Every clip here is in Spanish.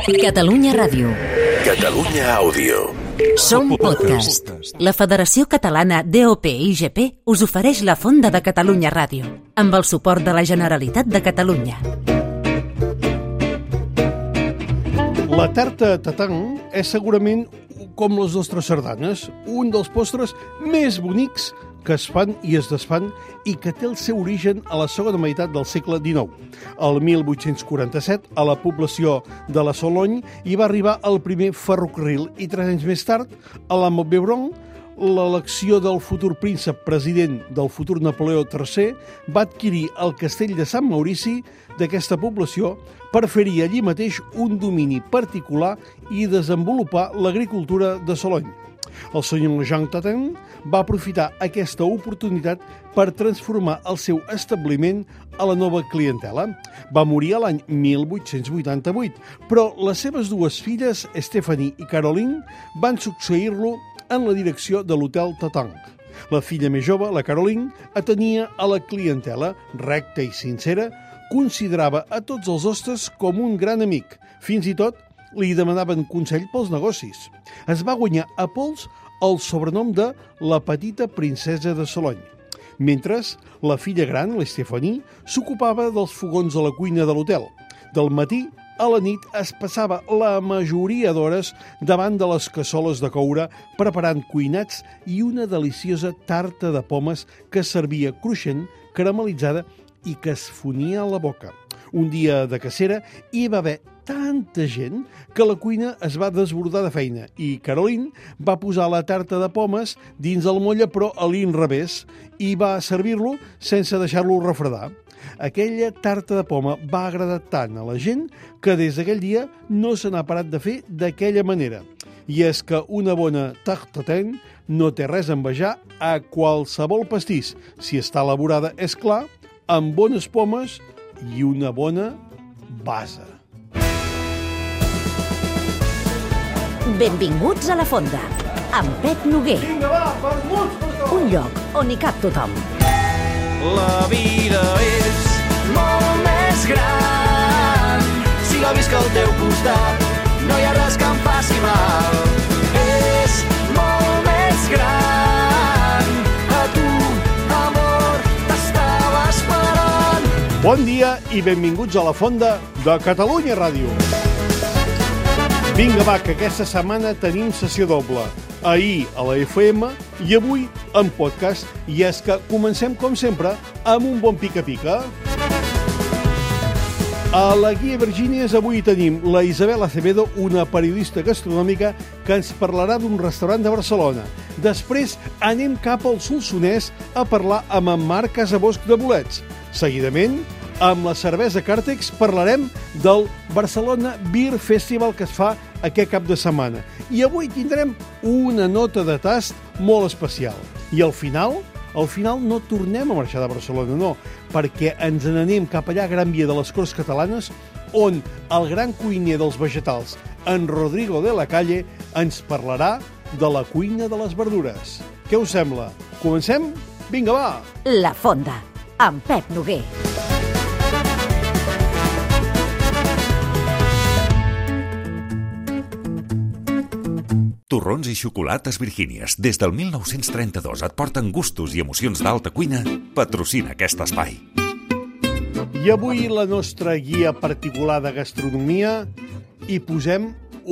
Catalunya Ràdio. Catalunya Àudio. Som podcast. La Federació Catalana DOP-IGP us ofereix la Fonda de Catalunya Ràdio, amb el suport de la Generalitat de Catalunya. La tarta tatang és segurament, com les nostres sardanes, un dels postres més bonics que es fan i es desfan i que té el seu origen a la segona meitat del segle XIX. El 1847, a la població de la Sologne, hi va arribar el primer ferrocarril i 3 anys més tard, a la Montbéron, l'elecció del futur príncep president del futur Napoleó III va adquirir el castell de Sant Maurici d'aquesta població per fer-hi allí mateix un domini particular i desenvolupar l'agricultura de Sologne. El senyor Jean Tatin va aprofitar aquesta oportunitat per transformar el seu establiment a la nova clientela. Va morir a l'any 1888, però les seves dues filles, Stephanie i Caroline, van succeir-lo en la direcció de l'Hotel Tatin. La filla més jove, la Caroline, atenia a la clientela, recta i sincera, considerava a tots els hostes com un gran amic. Fins i tot li demanaven consell pels negocis. Es va guanyar a pols el sobrenom de la petita princesa de Sologne. Mentre la filla gran, la Stephanie, s'ocupava dels fogons a la cuina de l'hotel. Del matí a la nit es passava la majoria d'hores davant de les cassoles de coure preparant cuinats i una deliciosa tarta de pomes que servia cruixent, caramelitzada i que es fonia a la boca. Un dia de cacera hi va haver tanta gent que la cuina es va desbordar de feina i Caroline va posar la tarta de pomes dins el molle però a l'inrevés i va servir-lo sense deixar-lo refredar. Aquella tarta de poma va agradar tant a la gent que des d'aquell dia no se n'ha parat de fer d'aquella manera. I és que una bona tarte tatin no té res a envejar a qualsevol pastís, si està elaborada, és clar, amb bones pomes i una bona base. Benvinguts a la Fonda, amb Pep Noguer. Vinga, va, vermuts per tot! Un lloc on hi cap tothom. La vida és molt més gran si la visc al teu costat. No hi ha res que em faci mal. És molt més gran. A tu, amor, t'estava esperant. Bon dia i benvinguts a la Fonda de Catalunya Ràdio. Vinga, va, que aquesta setmana tenim sessió doble. Ahir a la FM i avui en podcast. I és que comencem, com sempre, amb un bon pica-pica. A la Guia Virgínies avui tenim la Isabel Acevedo, una periodista gastronòmica que ens parlarà d'un restaurant de Barcelona. Després anem cap al Solsonès a parlar amb en Marc Casabosc de Bolets. Seguidament, amb la cervesa Càrtex parlarem del Barcelona Beer Festival que es fa aquest cap de setmana. I avui tindrem una nota de tast molt especial. I al final no tornem a marxar de Barcelona, no, perquè ens n'anem cap allà a Gran Via de les Corts Catalanes, on el gran cuiner dels vegetals, en Rodrigo de la Calle, ens parlarà de la cuina de les verdures. Què us sembla? Comencem? Vinga, va! La Fonda, amb Pep Noguer. Torrons i xocolates Virgínies. Des del 1932 et porten gustos i emocions d'alta cuina. Patrocina aquest espai. I avui la nostra guia particular de gastronomia hi posem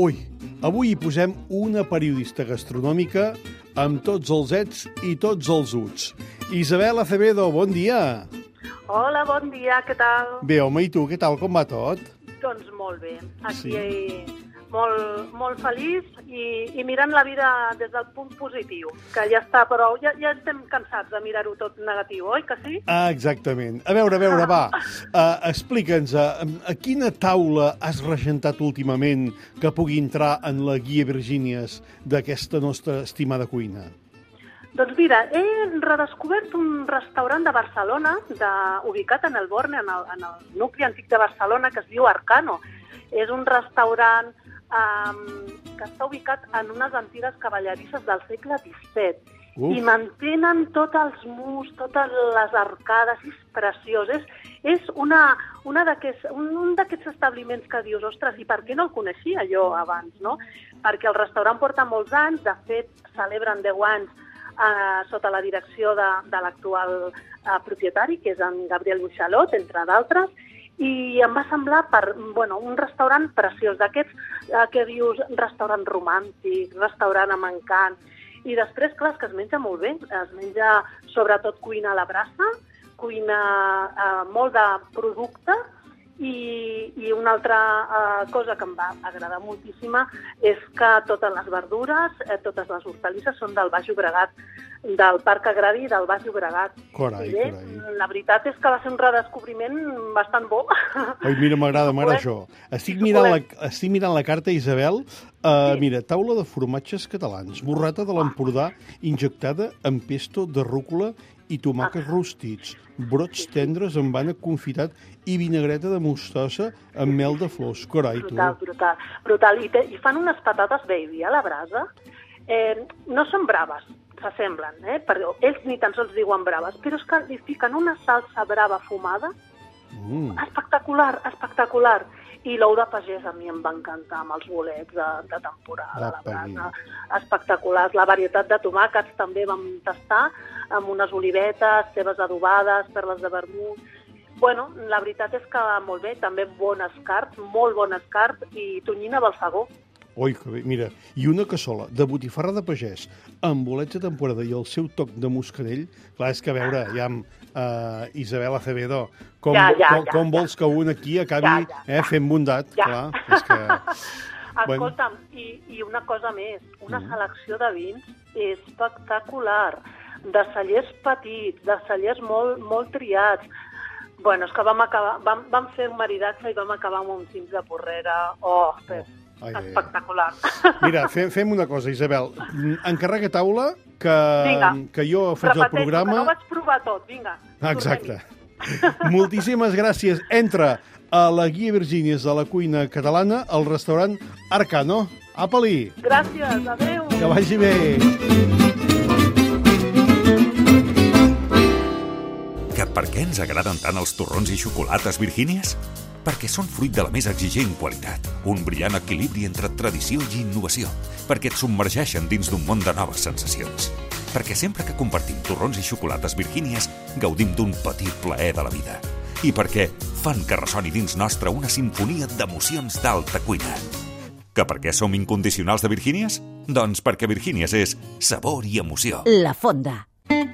una periodista gastronòmica amb tots els ets i tots els uts. Isabel Acevedo, bon dia. Hola, bon dia, què tal? Bé, home, i tu, què tal, com va tot? Doncs molt bé, aquí Sí. molt feliç i mirant la vida des del punt positiu, que ja està, però ja estem cansats de mirar-ho tot negatiu, oi que sí? Ah, exactament. A veure, va, explica'ns, a quina taula has regentat últimament que pugui entrar en la Guia Virgínies d'aquesta nostra estimada cuina? Doncs mira, he redescobert un restaurant de Barcelona, ubicat en el Borne, en el nucli antic de Barcelona, que es diu Arcano. És un restaurant que està ubicat en unes antigues cavallerisses del segle XVII i mantenen tots els murs, totes les arcades, és preciós. És un d'aquests establiments que dius, ostres, i per què no el coneixia jo abans, no? Perquè el restaurant porta molts anys, de fet, celebren 10 anys sota la direcció de l'actual propietari, que és en Gabriel Michalot, entre d'altres, i em va semblar un restaurant preciós, d'aquests que dius restaurant romàntic, restaurant amb encant. I després, clar, és que es menja molt bé. Es menja sobretot cuina a la brasa, cuina molt de producte, i una altra cosa que em va agradar moltíssima és que totes les verdures, totes les hortalisses són del Baix Llobregat, del Parc Agrari del Baix Llobregat. Carai. La veritat és que va ser un redescobriment bastant bo. Oi, mira, m'agrada això. Estic mirant la carta, Isabel. Mira, taula de formatges catalans, burrata de l'Empordà injectada amb pesto de rúcula i tomàquets rostits, brots tendres amb ànec confitat i vinagreta de mostassa amb mel de flors. Carai, tu. Brutal. I fan unes patates baby a la brasa. No són braves, s'assemblen, però ells ni tan sols diuen braves, però és que li fiquen una salsa brava fumada espectacular. I l'ou de pagès a mi em va encantar amb els bolets de temporada, la brasa, espectaculars. La varietat de tomàquets també vam tastar, amb unes olivetes, cebes adobades, perles de vermut. Bueno, la veritat és que molt bé, també bon escart, molt bon escart, i tonyina Balsagó. Oi, que bé, mira, i una cassola de botifarra de pagès amb bolets de temporada i el seu toc de muscadell. Clar, és que a veure, ja amb Isabel Acevedo, com vols que un aquí acabi fent bondat? Clar, és que... Escolta'm, i una cosa més, una selecció de vins espectacular, de cellers petits, de cellers molt triats. Bueno, és que vam fer un maridatge i vam acabar amb uns vins de Porrera. Espectacular. Mira, fem una cosa, Isabel. Encarrega taula, que jo faig el programa... Que no vaig provar tot, vinga. Exacte. Moltíssimes gràcies. Entra a la Guia Virgínies de la cuina catalana al restaurant Arcano. Apa-li! Gràcies, adeu! Que vagi bé! Que per què ens agraden tant els torrons i xocolates Virgínies? Perquè són fruit de la més exigent qualitat, un brillant equilibri entre tradició i innovació, perquè et submergeixen dins d'un món de noves sensacions. Perquè sempre que compartim torrons i xocolates Virgínies, gaudim d'un petit plaer de la vida. I perquè fan que ressoni dins nostre una sinfonia d'emocions d'alta cuina. Que per què som incondicionals de Virgínies? Doncs perquè Virgínies és sabor i emoció. La Fonda.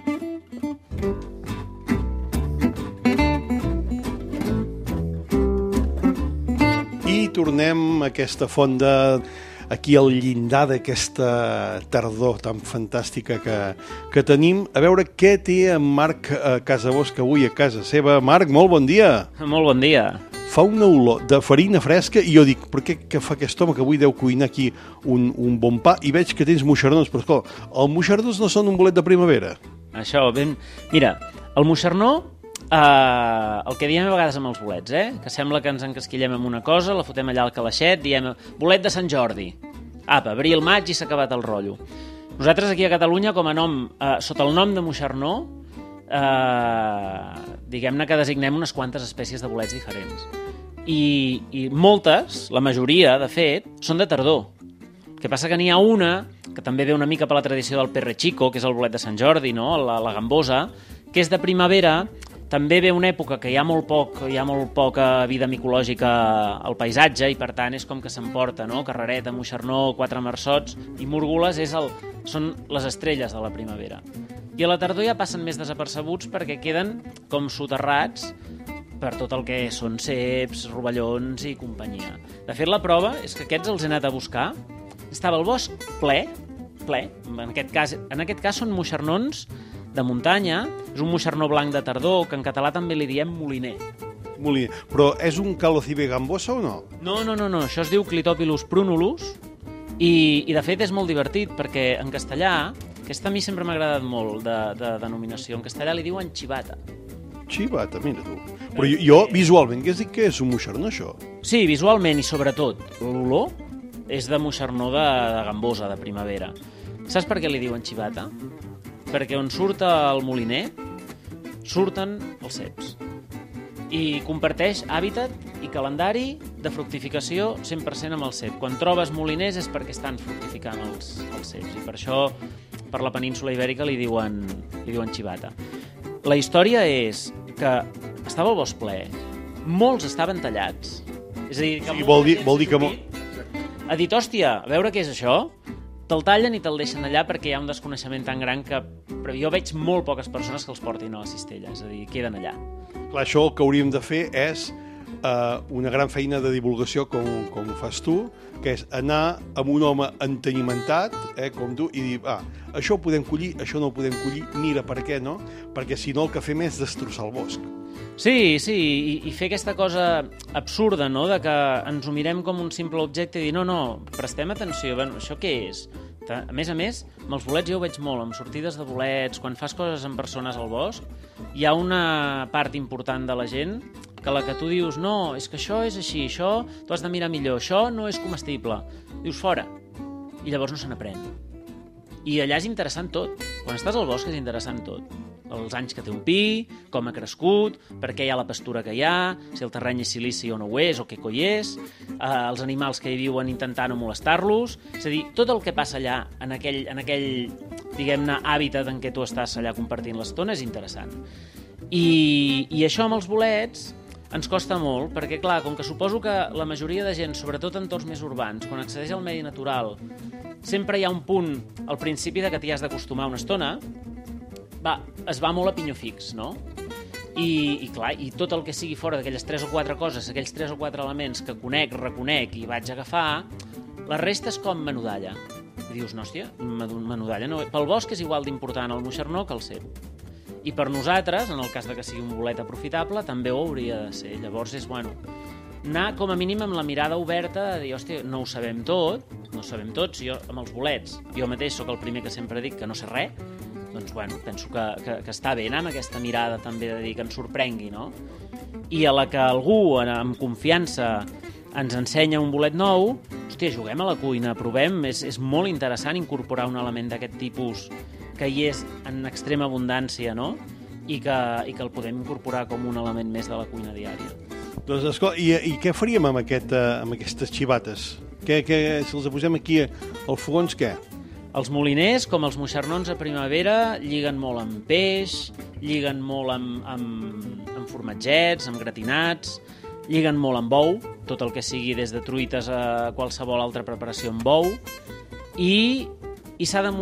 I tornem a aquesta fonda, aquí al llindar d'aquesta tardor tan fantàstica que tenim. A veure què té en Marc Casabosc avui a casa seva. Marc, molt bon dia. Molt bon dia. Fa una olor de farina fresca i jo dic, per què fa aquest home que avui deu cuinar aquí un bon pa? I veig que tens moixernons, però escolta, els moixernons no són un bolet de primavera. Això, mira, el moixernó... el que diem a vegades amb els bolets, que sembla que ens encasquillem amb una cosa, la fotem allà al calaixet, diem bolet de Sant Jordi. Apa, abril, maig i s'ha acabat el rotllo. Nosaltres aquí a Catalunya, com a nom, sota el nom de moixernó, diguem-ne que designem unes quantes espècies de bolets diferents. I moltes, la majoria, de fet, són de tardor. El que passa que n'hi ha una, que també ve una mica per la tradició del Perre Chico, que és el bolet de Sant Jordi, no? la gambosa, que és de primavera. També ve una època que hi ha molt poca vida micològica al paisatge i, per tant, és com que s'emporta, no? Carrereta, moixernó, quatre marsots i múrgoles són les estrelles de la primavera. I a la tardor ja passen més desapercebuts perquè queden com soterrats per tot el que són ceps, rovellons i companyia. De fet, la prova és que aquests els he anat a buscar. Estava el bosc ple. En aquest cas són moixernons de muntanya, és un moixernó blanc de tardor, que en català també li diem moliner. Però és un calocibe gambosa o no? No, això es diu Clitopilus prunulus i de fet és molt divertit perquè en castellà, aquesta a mi sempre m'ha agradat molt de denominació, en castellà li diuen xivata. Xivata, mira tu. Però jo visualment, què has dit que és un moixernó, això? Sí, visualment i sobretot l'olor és de moixernó de gambosa, de primavera. Saps per què li diuen xivata? perquè on surt el moliner surten els ceps. I comparteix hàbitat i calendari de fructificació 100% amb el cep. Quan trobes moliners és perquè estan fructificant els ceps, i per això per la península ibèrica li diuen xivata. La història és que estava el bosc ple, molts estaven tallats. És a dir, que sí, vol dir que... Ha dit, hòstia, a veure què és això? Te'l tallen i te'l deixen allà perquè hi ha un desconeixement tan gran que... Però jo veig molt poques persones que els portin a la cistella, és a dir, queden allà. Clar, això el que hauríem de fer és una gran feina de divulgació com fas tu, que és anar amb un home entenimentat, com tu, i dir, això ho podem collir, això no ho podem collir, mira, per què no? Perquè si no el que fem és destrossar el bosc. Sí, i fer aquesta cosa absurda, no?, de que ens ho mirem com un simple objecte i dir, no, prestem atenció, bueno, això què és? A més, amb els bolets jo ho veig molt, amb sortides de bolets, quan fas coses amb persones al bosc, hi ha una part important de la gent que la que tu dius, no, és que això és així, això tu has de mirar millor, això no és comestible. Dius, fora. I llavors no se n'aprèn. I allà és interessant tot. Quan estàs al bosc és interessant tot. Els anys que té un pi, com ha crescut, per què hi ha la pastura que hi ha, si el terreny és silici o no ho és, o què coi és, els animals que hi viuen intentant no molestar-los, és a dir, tot el que passa allà, en aquell diguem-ne, hàbitat en què tu estàs allà compartint l'estona és interessant. I això amb els bolets ens costa molt, perquè clar, com que suposo que la majoria de gent, sobretot en entorns més urbans, quan accedeix al medi natural, sempre hi ha un punt al principi de que t'hi has d'acostumar una estona, es va molt a pinyó fix, no? I clar, i tot el que sigui fora d'aquelles 3 o 4 coses, aquells 3 o 4 elements que conec, reconec i vaig agafar, la resta és com menudalla. I dius, no, hòstia, menudalla no... Pel bosc és igual d'important el moixernó que el cep. I per nosaltres, en el cas de que sigui un bolet aprofitable, també ho hauria de ser. Llavors és, anar com a mínim amb la mirada oberta de dir, hòstia, no ho sabem tot, no ho sabem tots, jo amb els bolets, jo mateix sóc el primer que sempre dic que no sé res, doncs, penso que està bé anar amb aquesta mirada també de dir que ens sorprengui, no? I a la que algú, amb confiança, ens ensenya un bolet nou, hòstia, juguem a la cuina, provem, és molt interessant incorporar un element d'aquest tipus que hi és en extrema abundància, no? I que el podem incorporar com un element més de la cuina diària. Doncs, escolta, i què faríem amb aquestes xivates? Si els posem aquí al fogons, què? Els moliners, com els moixernons a primavera, lliguen molt amb peix, lliguen molt amb formatgets, amb gratinats, lliguen molt amb bou, tot el que sigui des de truites a qualsevol altra preparació amb bou, i s'ha de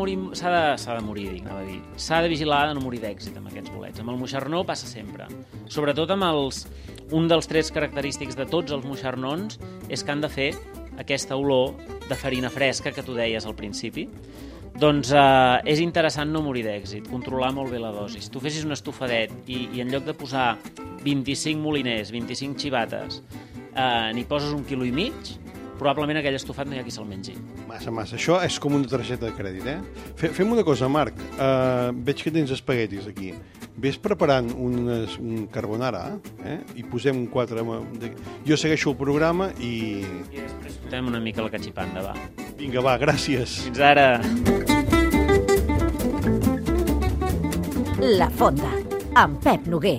vigilar de no morir d'èxit amb aquests bolets. Amb el moixernó passa sempre. Sobretot amb un dels trets característics de tots els moixernons és que han de fer aquesta olor de farina fresca que tu deies al principi. Doncs és interessant no morir d'èxit, controlar molt bé la dosi. Si tu fessis un estofadet i en lloc de posar 25 moliners, 25 xivates, n'hi poses 1,5 quilo, probablement aquell estofat no hi ha qui se'l mengi. Massa. Això és com una targeta de crèdit, Fem una cosa, Marc. Veig que tens espaguetis aquí. Ves preparant un carbonara, i posem 4... Jo segueixo el programa i... I després fotem una mica la cachipanda, va. Vinga, va, gràcies. Fins ara. La Fonda, amb Pep Noguer.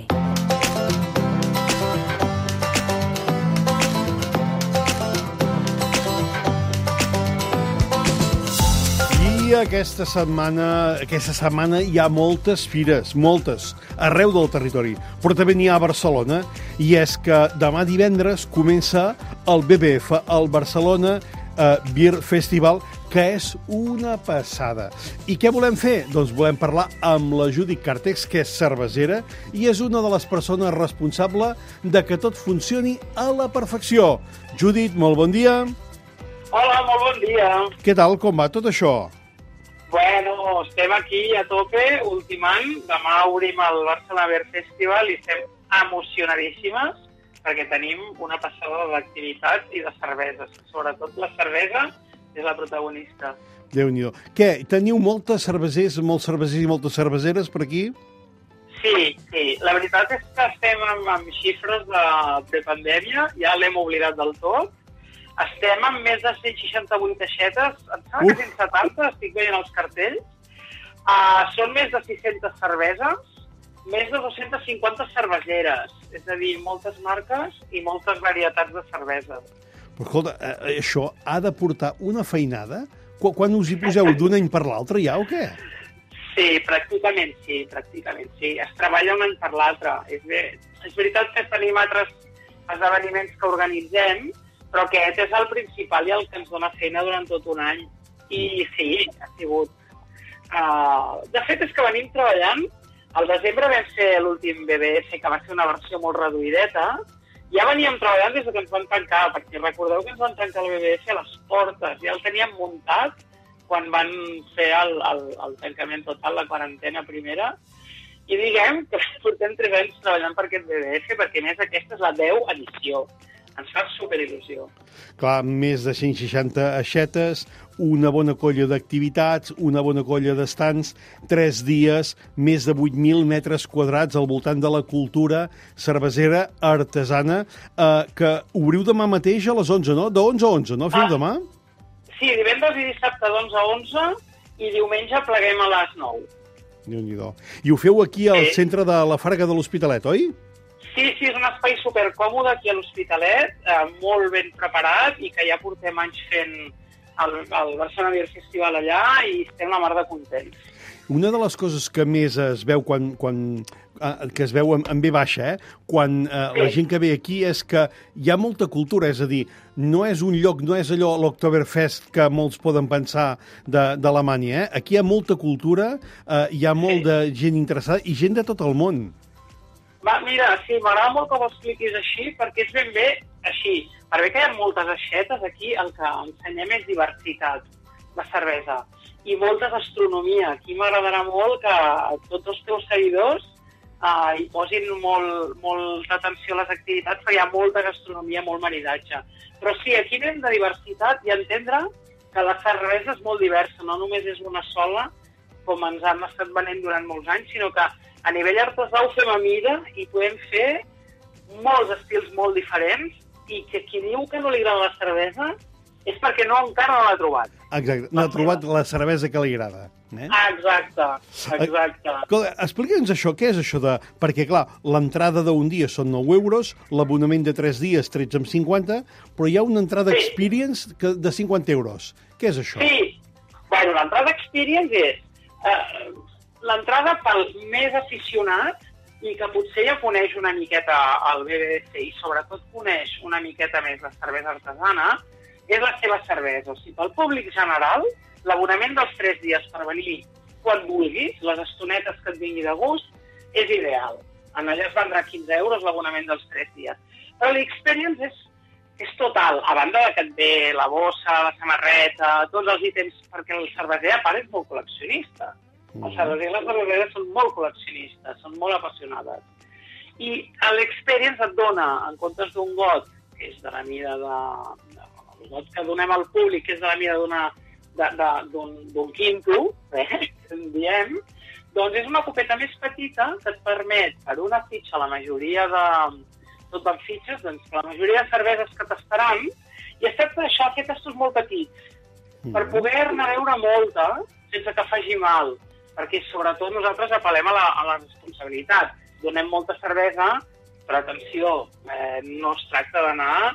I aquesta setmana hi ha moltes fires, moltes, arreu del territori, però també n'hi ha a Barcelona, i és que demà divendres comença el BBF, el Barcelona Beer Festival, que és una passada. I què volem fer? Doncs volem parlar amb la Judit Càrtex, que és cervesera i és una de les persones responsables de que tot funcioni a la perfecció. Judit, molt bon dia. Hola, molt bon dia. Què tal, com va tot això? Bueno, estem aquí a tope, ultimant. Demà obrim el Barcelona Beer Festival i estem emocionadíssimes perquè tenim una passada d'activitats i de cerveses. Sobretot la cervesa és la protagonista. Déu-n'hi-do. Què, teniu molts cervesers i moltes cerveseres per aquí? Sí. La veritat és que estem amb xifres de pandèmia, ja l'hem oblidat del tot. Estem amb més de 168 aixetes, em sembla que 170, estic veient els cartells. Són més de 600 cerveses, més de 250 cerveseres, és a dir, moltes marques i moltes varietats de cerveses. Però escolta, això ha de portar una feinada? Quan us hi poseu d'un any per l'altre ja o què? Sí, pràcticament sí. Es treballa un any per l'altre. És veritat que tenim altres esdeveniments que organitzem, però aquest és el principal i el que ens dona feina durant tot un any. I sí, ha sigut... De fet, és que venim treballant. Al desembre vam fer l'últim BBS, que va ser una versió molt reduïdeta. Ja veníem treballant des que ens van tancar, perquè recordeu que ens van tancar el BBS a les portes. Ja el teníem muntat quan van fer el tancament total, la quarantena primera. I diguem que portem 3 anys treballant per aquest BBS, perquè a més aquesta és la 10 edició. Ens fa superil·lusió. Clar, més de 160 aixetes, una bona colla d'activitats, una bona colla d'estants, 3 dies, més de 8.000 metres quadrats al voltant de la cultura cervesera artesana, que obriu demà mateix a les 11, no? De 11 a 11, no? Feu demà? Sí, divendres i dissabte d'11 a 11 i diumenge pleguem a les 9. Déu-n'hi-do. I ho feu aquí al centre de la Farga de l'Hospitalet, oi? Sí, és un espai supercòmode aquí a l'Hospitalet, molt ben preparat i que ja portem anys fent el Barcelona Beer Festival allà i estem la mar de contents. Una de les coses que més es veu que es veu en V baixa, quan la gent que ve aquí és que hi ha molta cultura, és a dir, no és un lloc, no és allò l'Oktoberfest que molts poden pensar d'Alemanya, Aquí hi ha molta cultura, hi ha molt de gent interessada i gent de tot el món. Mira, sí, m'agrada molt que ho expliquis així, perquè és ben bé així. Per bé que hi ha moltes aixetes, aquí el que ensenyem és diversitat de cervesa i molta gastronomia. Aquí m'agradarà molt que tots els teus seguidors hi posin molta atenció a les activitats, perquè hi ha molta gastronomia, molt maridatge. Però sí, aquí anem de diversitat i entendre que la cervesa és molt diversa, no només és una sola, com ens han estat venent durant molts anys, sinó que a nivell artesà ho fem a mida i podem fer molts estils molt diferents i que qui diu que no li agrada la cervesa és perquè encara no l'ha trobat. Exacte, no ha trobat la cervesa que li agrada. Exacte. Explica'ns això, què és això de... Perquè, clar, l'entrada d'un dia són 9 euros, l'abonament de 3 dies 13,50, però hi ha una entrada experience de 50 euros. Què és això? Sí, bueno, l'entrada experience és l'entrada pel més aficionat i que potser ja coneix una miqueta el BBS i sobretot coneix una miqueta més la cervesa artesana, és la seva cervesa. O sigui, pel públic general, l'abonament dels 3 dies per venir quan vulguis, les estonetes que et vingui de gust, és ideal. En allà es vendrà 15 euros l'abonament dels 3 dies. Però l'experience és total, a banda de que et ve la bossa, la samarreta, tots els ítems, perquè el cerveser a part és molt col·leccionista. Els cervesers i les cerveseres són molt col·leccionistes, són molt apassionades. I l'experience et dona, en comptes d'un got, que és de la mida el got que donem al públic, que és de la mida d'un quinto, que en diem, doncs és una copeta més petita que et permet, per una fitxa, la majoria de... tot van fitxes, doncs la majoria de cerveses que tastaran, i excepte això, fer tastos molt petits, per poder-ne veure molta, sense que faci mal, perquè sobretot nosaltres apel·lem a la responsabilitat. Donem molta cervesa, però atenció, no es tracta d'anar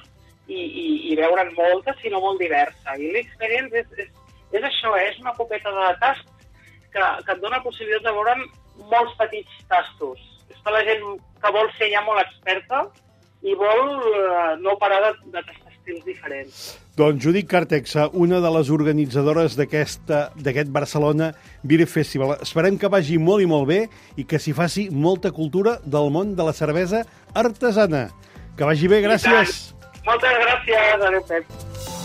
i veure'n molta, sinó molt diversa. I l'experience és això, és una copeta de tast que et dona la possibilitat de veure'n molts petits tastos. És per la gent que vol ser ja molt experta i vol no parar de tastar estils diferents. Doncs Judit Cartexa, una de les organitzadores d'aquest Barcelona Beer Festival. Esperem que vagi molt i molt bé i que s'hi faci molta cultura del món de la cervesa artesana. Que vagi bé, gràcies. Moltes gràcies, adéu, Pep.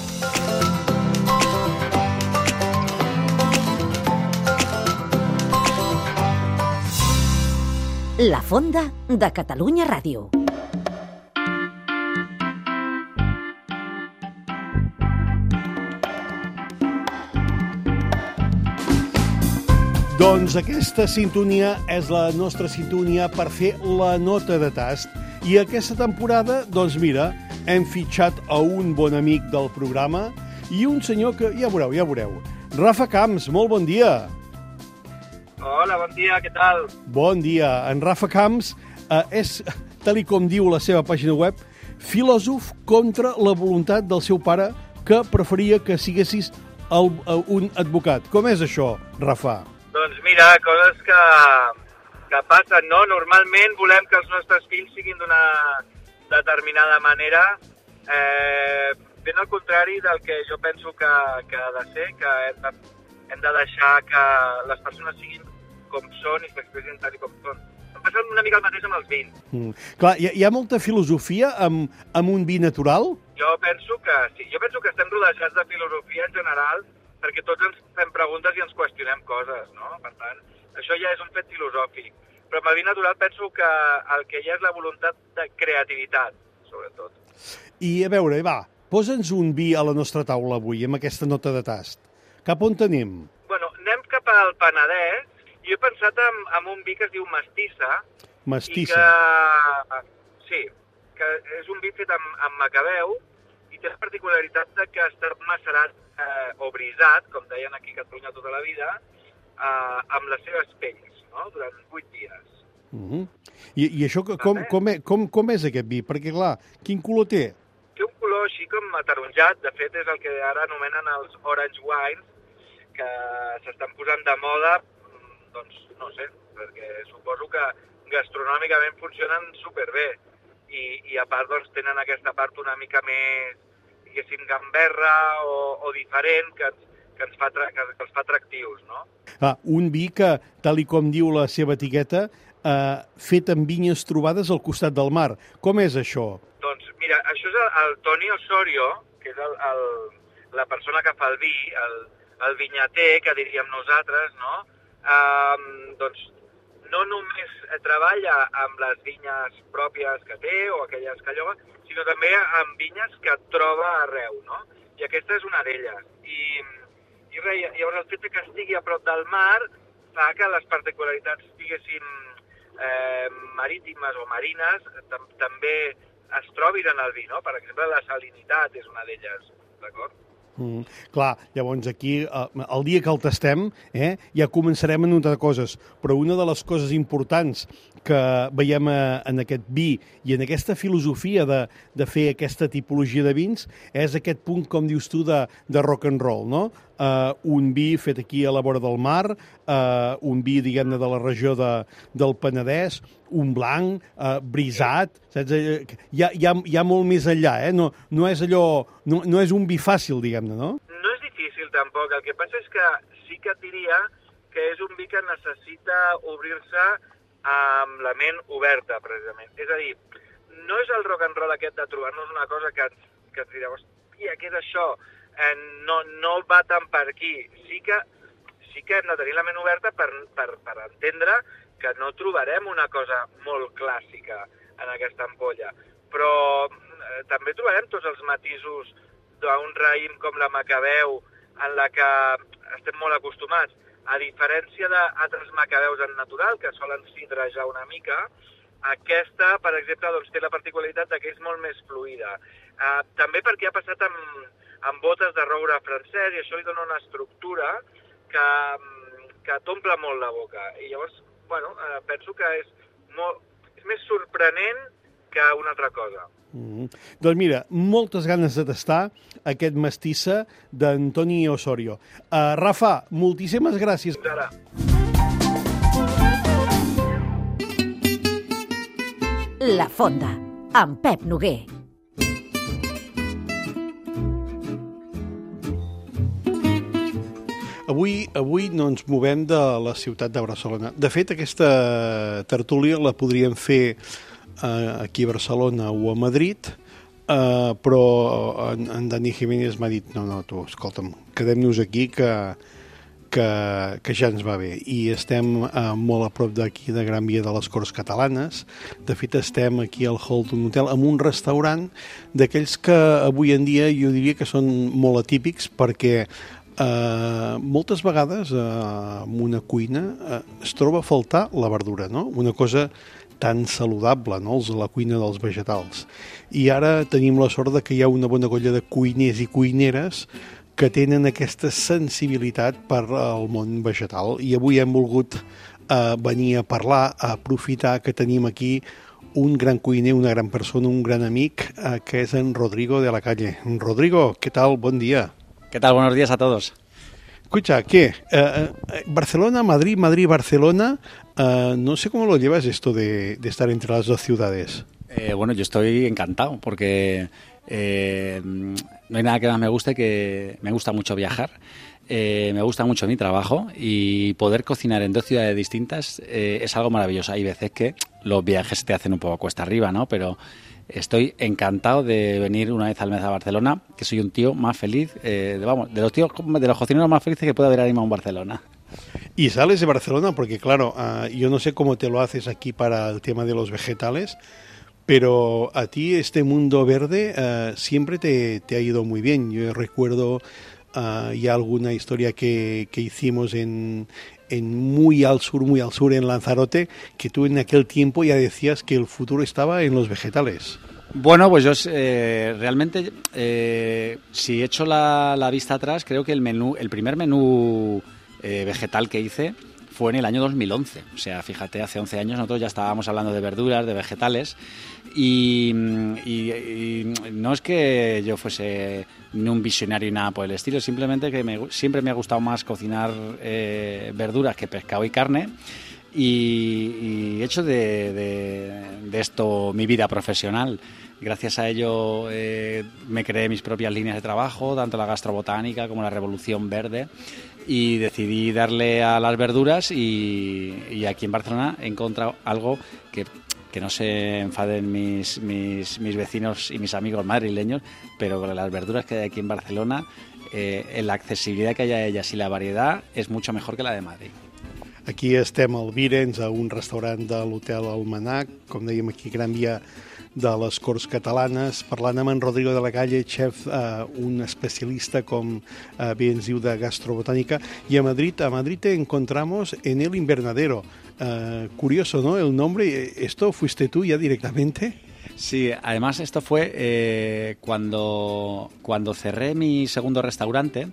La Fonda de Catalunya Ràdio. Doncs aquesta sintonia és la nostra sintonia per fer la nota de tast. I aquesta temporada, doncs mira, hem fitxat a un bon amic del programa i un senyor que, ja veureu, Rafa Camps, molt bon dia. Hola, bon dia, què tal? Bon dia. En Rafa Camps és, tal com diu la seva pàgina web, filòsof contra la voluntat del seu pare que preferia que siguessis un advocat. Com és això, Rafa? Doncs mira, coses que passen, no? Normalment volem que els nostres fills siguin d'una determinada manera, ben al contrari del que jo penso que ha de ser, que hem de deixar que les persones siguin com són i s'expressin tal com són. Em passa una mica el mateix amb els vins. Clar, hi ha molta filosofia amb un vi natural? Jo penso que sí. Jo penso que estem rodejats de filosofia en general perquè tots ens fem preguntes i ens qüestionem coses, no? Per tant, això ja és un fet filosòfic. Però amb el vi natural penso que el que hi ha és la voluntat de creativitat, sobretot. I a veure, va, posa'ns un vi a la nostra taula avui, amb aquesta nota de tast. Cap on tenim? Bueno, anem cap al Penedès. Jo he pensat en un vi que es diu Mestissa. Mestissa. Sí, que és un vi fet amb macabeu i té la particularitat de que està macerat o brisat, com deien aquí a Catalunya tota la vida, amb les seves pells, no? Durant 8 dies. I això, com és aquest vi? Perquè, clar, quin color té? Té un color així com ataronjat. De fet, és el que ara anomenen els orange wines, que s'estan posant de moda, doncs, no sé, perquè suposo que gastronòmicament funcionen superbé. I a part, doncs, tenen aquesta part una mica més, diguéssim, gamberra o diferent que els fa atractius, no? Un vi que, tal com diu la seva etiqueta, fet amb vinyes trobades al costat del mar. Com és això? Doncs, mira, això és el Toni Osorio, que és la persona que fa el vi, el vinyater, que diríem nosaltres, no? Doncs no només treballa amb les vinyes pròpies que té o aquelles que lloga, sinó també amb vinyes que troba arreu, no? I aquesta és una d'elles. I res, llavors el fet que estigui a prop del mar fa que les particularitats, diguéssim, marítimes o marines també es trobin en el vi, no? Per exemple, la salinitat és una d'elles, d'acord? Clar, llavors aquí, el dia que el tastem, ja començarem a notar coses, però una de les coses importants que veiem en aquest vi i en aquesta filosofia de fer aquesta tipologia de vins és aquest punt, com dius tu, de rock and roll, no? Un vi fet aquí a la vora del mar, un vi, diguem-ne, de la regió del Penedès, un blanc, brisat, saps? Hi ha molt més enllà, no és allò, no és un vi fàcil, diguem-ne, no? No és difícil, tampoc. El que passa és que sí que et diria que és un vi que necessita obrir-se amb la ment oberta, precisament. És a dir, no és el rock and roll aquest de trobar-nos una cosa que ens dirà, hòstia, què és això? No va tant per aquí. Sí que hem de tenir la ment oberta per entendre que no trobarem una cosa molt clàssica en aquesta ampolla, però també trobarem tots els matisos d'un raïm com la Macabeu, en la que estem molt acostumats. A diferència d'altres macabeus en natural, que solen sidrejar una mica, aquesta, per exemple, doncs, té la particularitat que és molt més fluida. També perquè ha passat amb botes de roure francès i això li dona una estructura que t'omple molt la boca. I llavors, bueno, penso que és més sorprenent que una altra cosa. Doncs mira, moltes ganes de tastar aquest Mestissa d'Antoni Osorio. Rafa, moltíssimes gràcies. Ara. La Fonda, amb Pep Noguer. Avui no ens movem de la ciutat de Barcelona. De fet, aquesta tertúlia la podríem fer aquí a Barcelona o a Madrid, però en Dani Jiménez m'ha dit no, tu, escolta'm, quedem-nos aquí que ja ens va bé. I estem molt a prop d'aquí, de Gran Via de les Corts Catalanes. De fet, estem aquí al hall d'un hotel amb un restaurant d'aquells que avui en dia jo diria que són molt atípics perquè moltes vegades en una cuina es troba a faltar la verdura, no? Una cosa tan saludable, no? La cuina dels vegetals. I ara tenim la sort de que hi ha una bona colla de cuiners i cuineres que tenen aquesta sensibilitat per al món vegetal. I avui hem volgut venir a parlar, a aprofitar que tenim aquí un gran cuiner, una gran persona, un gran amic, que és en Rodrigo de la Calle. Rodrigo, ¿qué tal? Buen día. ¿Qué tal? Buenos días a todos. Escucha, ¿qué? Barcelona, Madrid, Madrid, Barcelona, no sé cómo lo llevas esto de estar entre las dos ciudades. Bueno, yo estoy encantado porque no hay nada que más me guste, que me gusta mucho viajar, me gusta mucho mi trabajo y poder cocinar en dos ciudades distintas es algo maravilloso. Hay veces que los viajes se te hacen un poco cuesta arriba, ¿no? Pero estoy encantado de venir una vez al mes a Barcelona, que soy un tío más feliz, de los cocineros más felices que puede haber animado en Barcelona. Y sales de Barcelona porque, claro, yo no sé cómo te lo haces aquí para el tema de los vegetales, pero a ti este mundo verde siempre te ha ido muy bien. Yo recuerdo ya alguna historia que hicimos en muy al sur, en Lanzarote, que tú en aquel tiempo ya decías que el futuro estaba en los vegetales. Bueno, pues yo realmente, si echo la vista atrás, creo que el primer menú vegetal que hice fue en el año 2011. O sea, fíjate, hace 11 años nosotros ya estábamos hablando de verduras, de vegetales, y no es que yo fuese ni un visionario ni nada por el estilo, simplemente que siempre me ha gustado más cocinar verduras que pescado y carne, y he hecho de esto mi vida profesional. Gracias a ello me creé mis propias líneas de trabajo, tanto la gastrobotánica como la revolución verde, y decidí darle a las verduras, y aquí en Barcelona he encontrado algo que no se enfaden mis vecinos y mis amigos madrileños, pero con las verduras que hay aquí en Barcelona, la accesibilidad que hay a ellas y la variedad es mucho mejor que la de Madrid. Aquí estem al Virens, a un restaurant de l'Hotel Almanac, com dèiem aquí, Gran Via de les Corts Catalanes, parlant amb en Rodrigo de la Calle, chef, un especialista, com bé ens diu, de gastrobotànica. I a Madrid te encontramos en el invernadero. Curioso, ¿no? El nombre, ¿esto fuiste tú ya directamente? Sí, además esto fue cuando cerré mi segundo restaurante,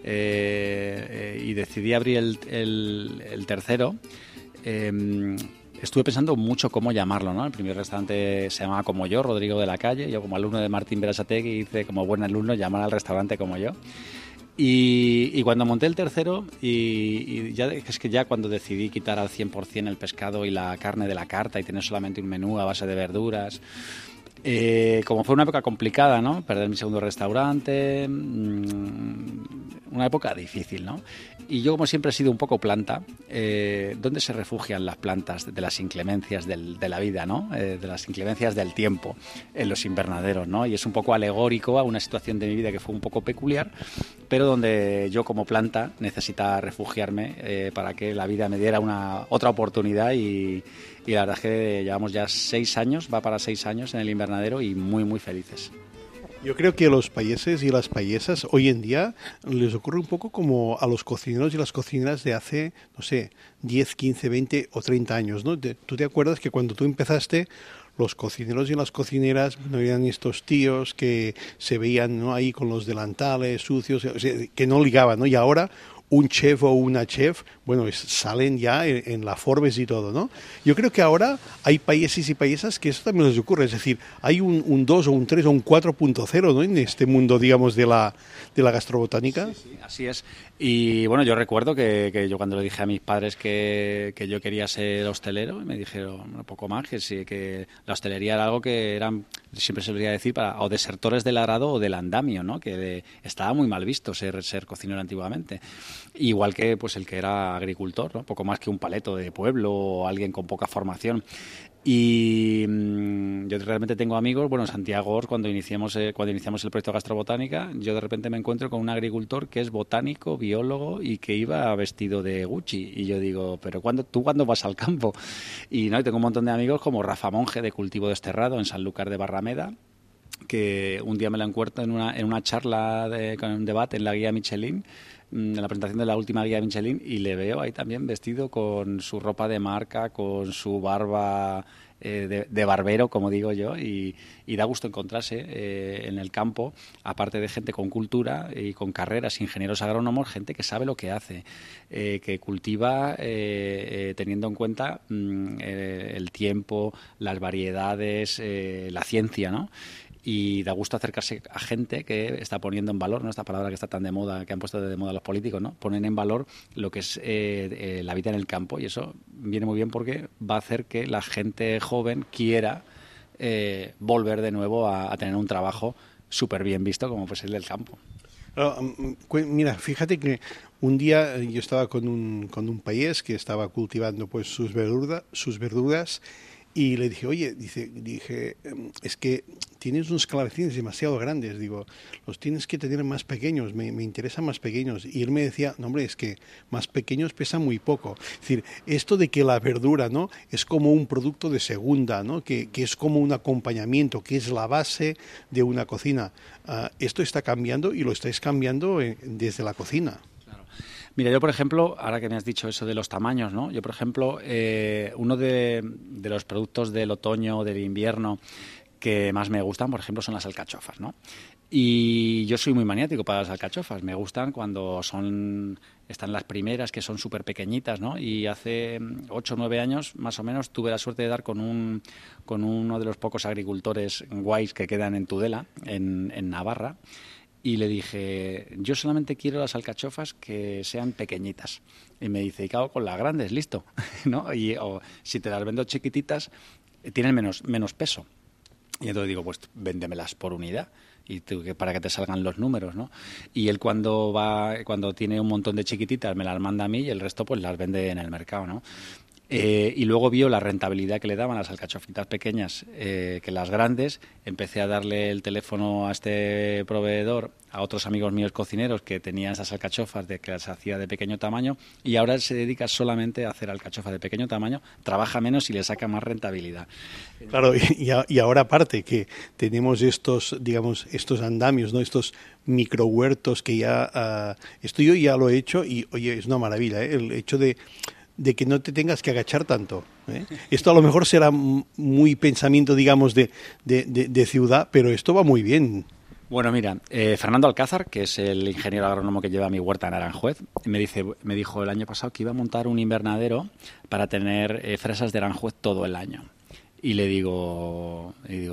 y decidí abrir el tercero. Estuve pensando mucho cómo llamarlo, ¿no? El primer restaurante se llamaba como yo, Rodrigo de la Calle. Yo, como alumno de Martín Berasategui, hice como buen alumno llamar al restaurante como yo. Y cuando monté el tercero, y ya es que ya cuando decidí quitar al 100% el pescado y la carne de la carta y tener solamente un menú a base de verduras, como fue una época complicada, ¿no? Perder mi segundo restaurante, una época difícil, ¿no? Y yo, como siempre he sido un poco planta, ¿dónde se refugian las plantas de las inclemencias de la vida, ¿no? De las inclemencias del tiempo, en los invernaderos, ¿no? Y es un poco alegórico a una situación de mi vida que fue un poco peculiar, pero donde yo como planta necesitaba refugiarme para que la vida me diera otra oportunidad, y la verdad es que llevamos ya 6 años, va para 6 años en el invernadero, y muy, muy felices. Yo creo que a los payeses y las payesas hoy en día les ocurre un poco como a los cocineros y las cocineras de hace, no sé, 10, 15, 20 o 30 años, ¿no? ¿Tú te acuerdas que cuando tú empezaste, los cocineros y las cocineras no eran estos tíos que se veían, ¿no?, ahí con los delantales sucios, o sea, que no ligaban, ¿no? Y ahora un chef o una chef, bueno, salen ya en la Forbes y todo, ¿no? Yo creo que ahora hay países y paísas que eso también les ocurre, es decir, hay un 2 o un 3 o un 4.0, ¿no?, en este mundo, digamos, de la gastrobotánica. Sí, así es. Y bueno, yo recuerdo que yo cuando le dije a mis padres que yo quería ser hostelero, me dijeron un poco más que sí, que la hostelería era algo que eran, siempre se solía decir, para o desertores del arado o del andamio, ¿no? Que estaba muy mal visto ser cocinero antiguamente. Igual que pues el que era agricultor, ¿no? Poco más que un paleto de pueblo o alguien con poca formación. Y yo realmente tengo amigos, bueno, en Santiago, cuando iniciamos el proyecto Gastrobotánica, yo de repente me encuentro con un agricultor que es botánico, biólogo y que iba vestido de Gucci. Y yo digo, ¿pero tú cuándo vas al campo? Y no, y tengo un montón de amigos como Rafa Monge, de Cultivo Desterrado, en Sanlúcar de Barrameda, que un día me la encuentro en una charla con un debate en la guía Michelin, en la presentación de la última guía Michelin, y le veo ahí también vestido con su ropa de marca, con su barba de barbero, como digo yo, y da gusto encontrarse en el campo, aparte de gente con cultura y con carreras, ingenieros agrónomos, gente que sabe lo que hace, que cultiva teniendo en cuenta el tiempo, las variedades, la ciencia, ¿no? Y da gusto acercarse a gente que está poniendo en valor, ¿no?, esta palabra que está tan de moda, que han puesto de moda los políticos, ¿no? Ponen en valor lo que es la vida en el campo, y eso viene muy bien porque va a hacer que la gente joven quiera volver de nuevo a tener un trabajo súper bien visto como pues el del campo. Mira, fíjate que un día yo estaba con un payés que estaba cultivando pues sus verduras. Y le dije, oye, dije, es que tienes unos calabacines demasiado grandes, digo, los tienes que tener más pequeños, me interesan más pequeños. Y él me decía, no, hombre, es que más pequeños pesan muy poco. Es decir, esto de que la verdura, ¿no?, es como un producto de segunda, ¿no?, que es como un acompañamiento, que es la base de una cocina. Esto está cambiando y lo estáis cambiando desde la cocina. Mira, yo, por ejemplo, ahora que me has dicho eso de los tamaños, ¿no? Yo, por ejemplo, uno de los productos del otoño o del invierno que más me gustan, por ejemplo, son las alcachofas, ¿no? Y yo soy muy maniático para las alcachofas. Me gustan cuando están las primeras, que son súper pequeñitas, ¿no? Y hace 8 o 9 años, más o menos, tuve la suerte de dar con uno de los pocos agricultores guays que quedan en Tudela, en Navarra. Y le dije, yo solamente quiero las alcachofas que sean pequeñitas. Y me dice, y cago con las grandes, listo, ¿no? O si te las vendo chiquititas, tienen menos peso. Y entonces digo, pues véndemelas por unidad y para que te salgan los números, ¿no? Y él cuando tiene un montón de chiquititas me las manda a mí y el resto pues las vende en el mercado, ¿no? Y luego vio la rentabilidad que le daban las alcachofitas pequeñas que las grandes. Empecé a darle el teléfono a este proveedor, a otros amigos míos cocineros que tenían esas alcachofas que las hacía de pequeño tamaño, y ahora él se dedica solamente a hacer alcachofas de pequeño tamaño, trabaja menos y le saca más rentabilidad. Claro, y ahora aparte que tenemos estos andamios, ¿no?, estos microhuertos que ya... esto yo ya lo he hecho y, oye, es una maravilla, ¿eh?, el hecho de que no te tengas que agachar tanto, ¿eh? Esto a lo mejor será muy pensamiento, digamos, de ciudad, pero esto va muy bien. Bueno, mira, Fernando Alcázar, que es el ingeniero agrónomo que lleva mi huerta en Aranjuez, me dijo el año pasado que iba a montar un invernadero para tener fresas de Aranjuez todo el año. Y le digo,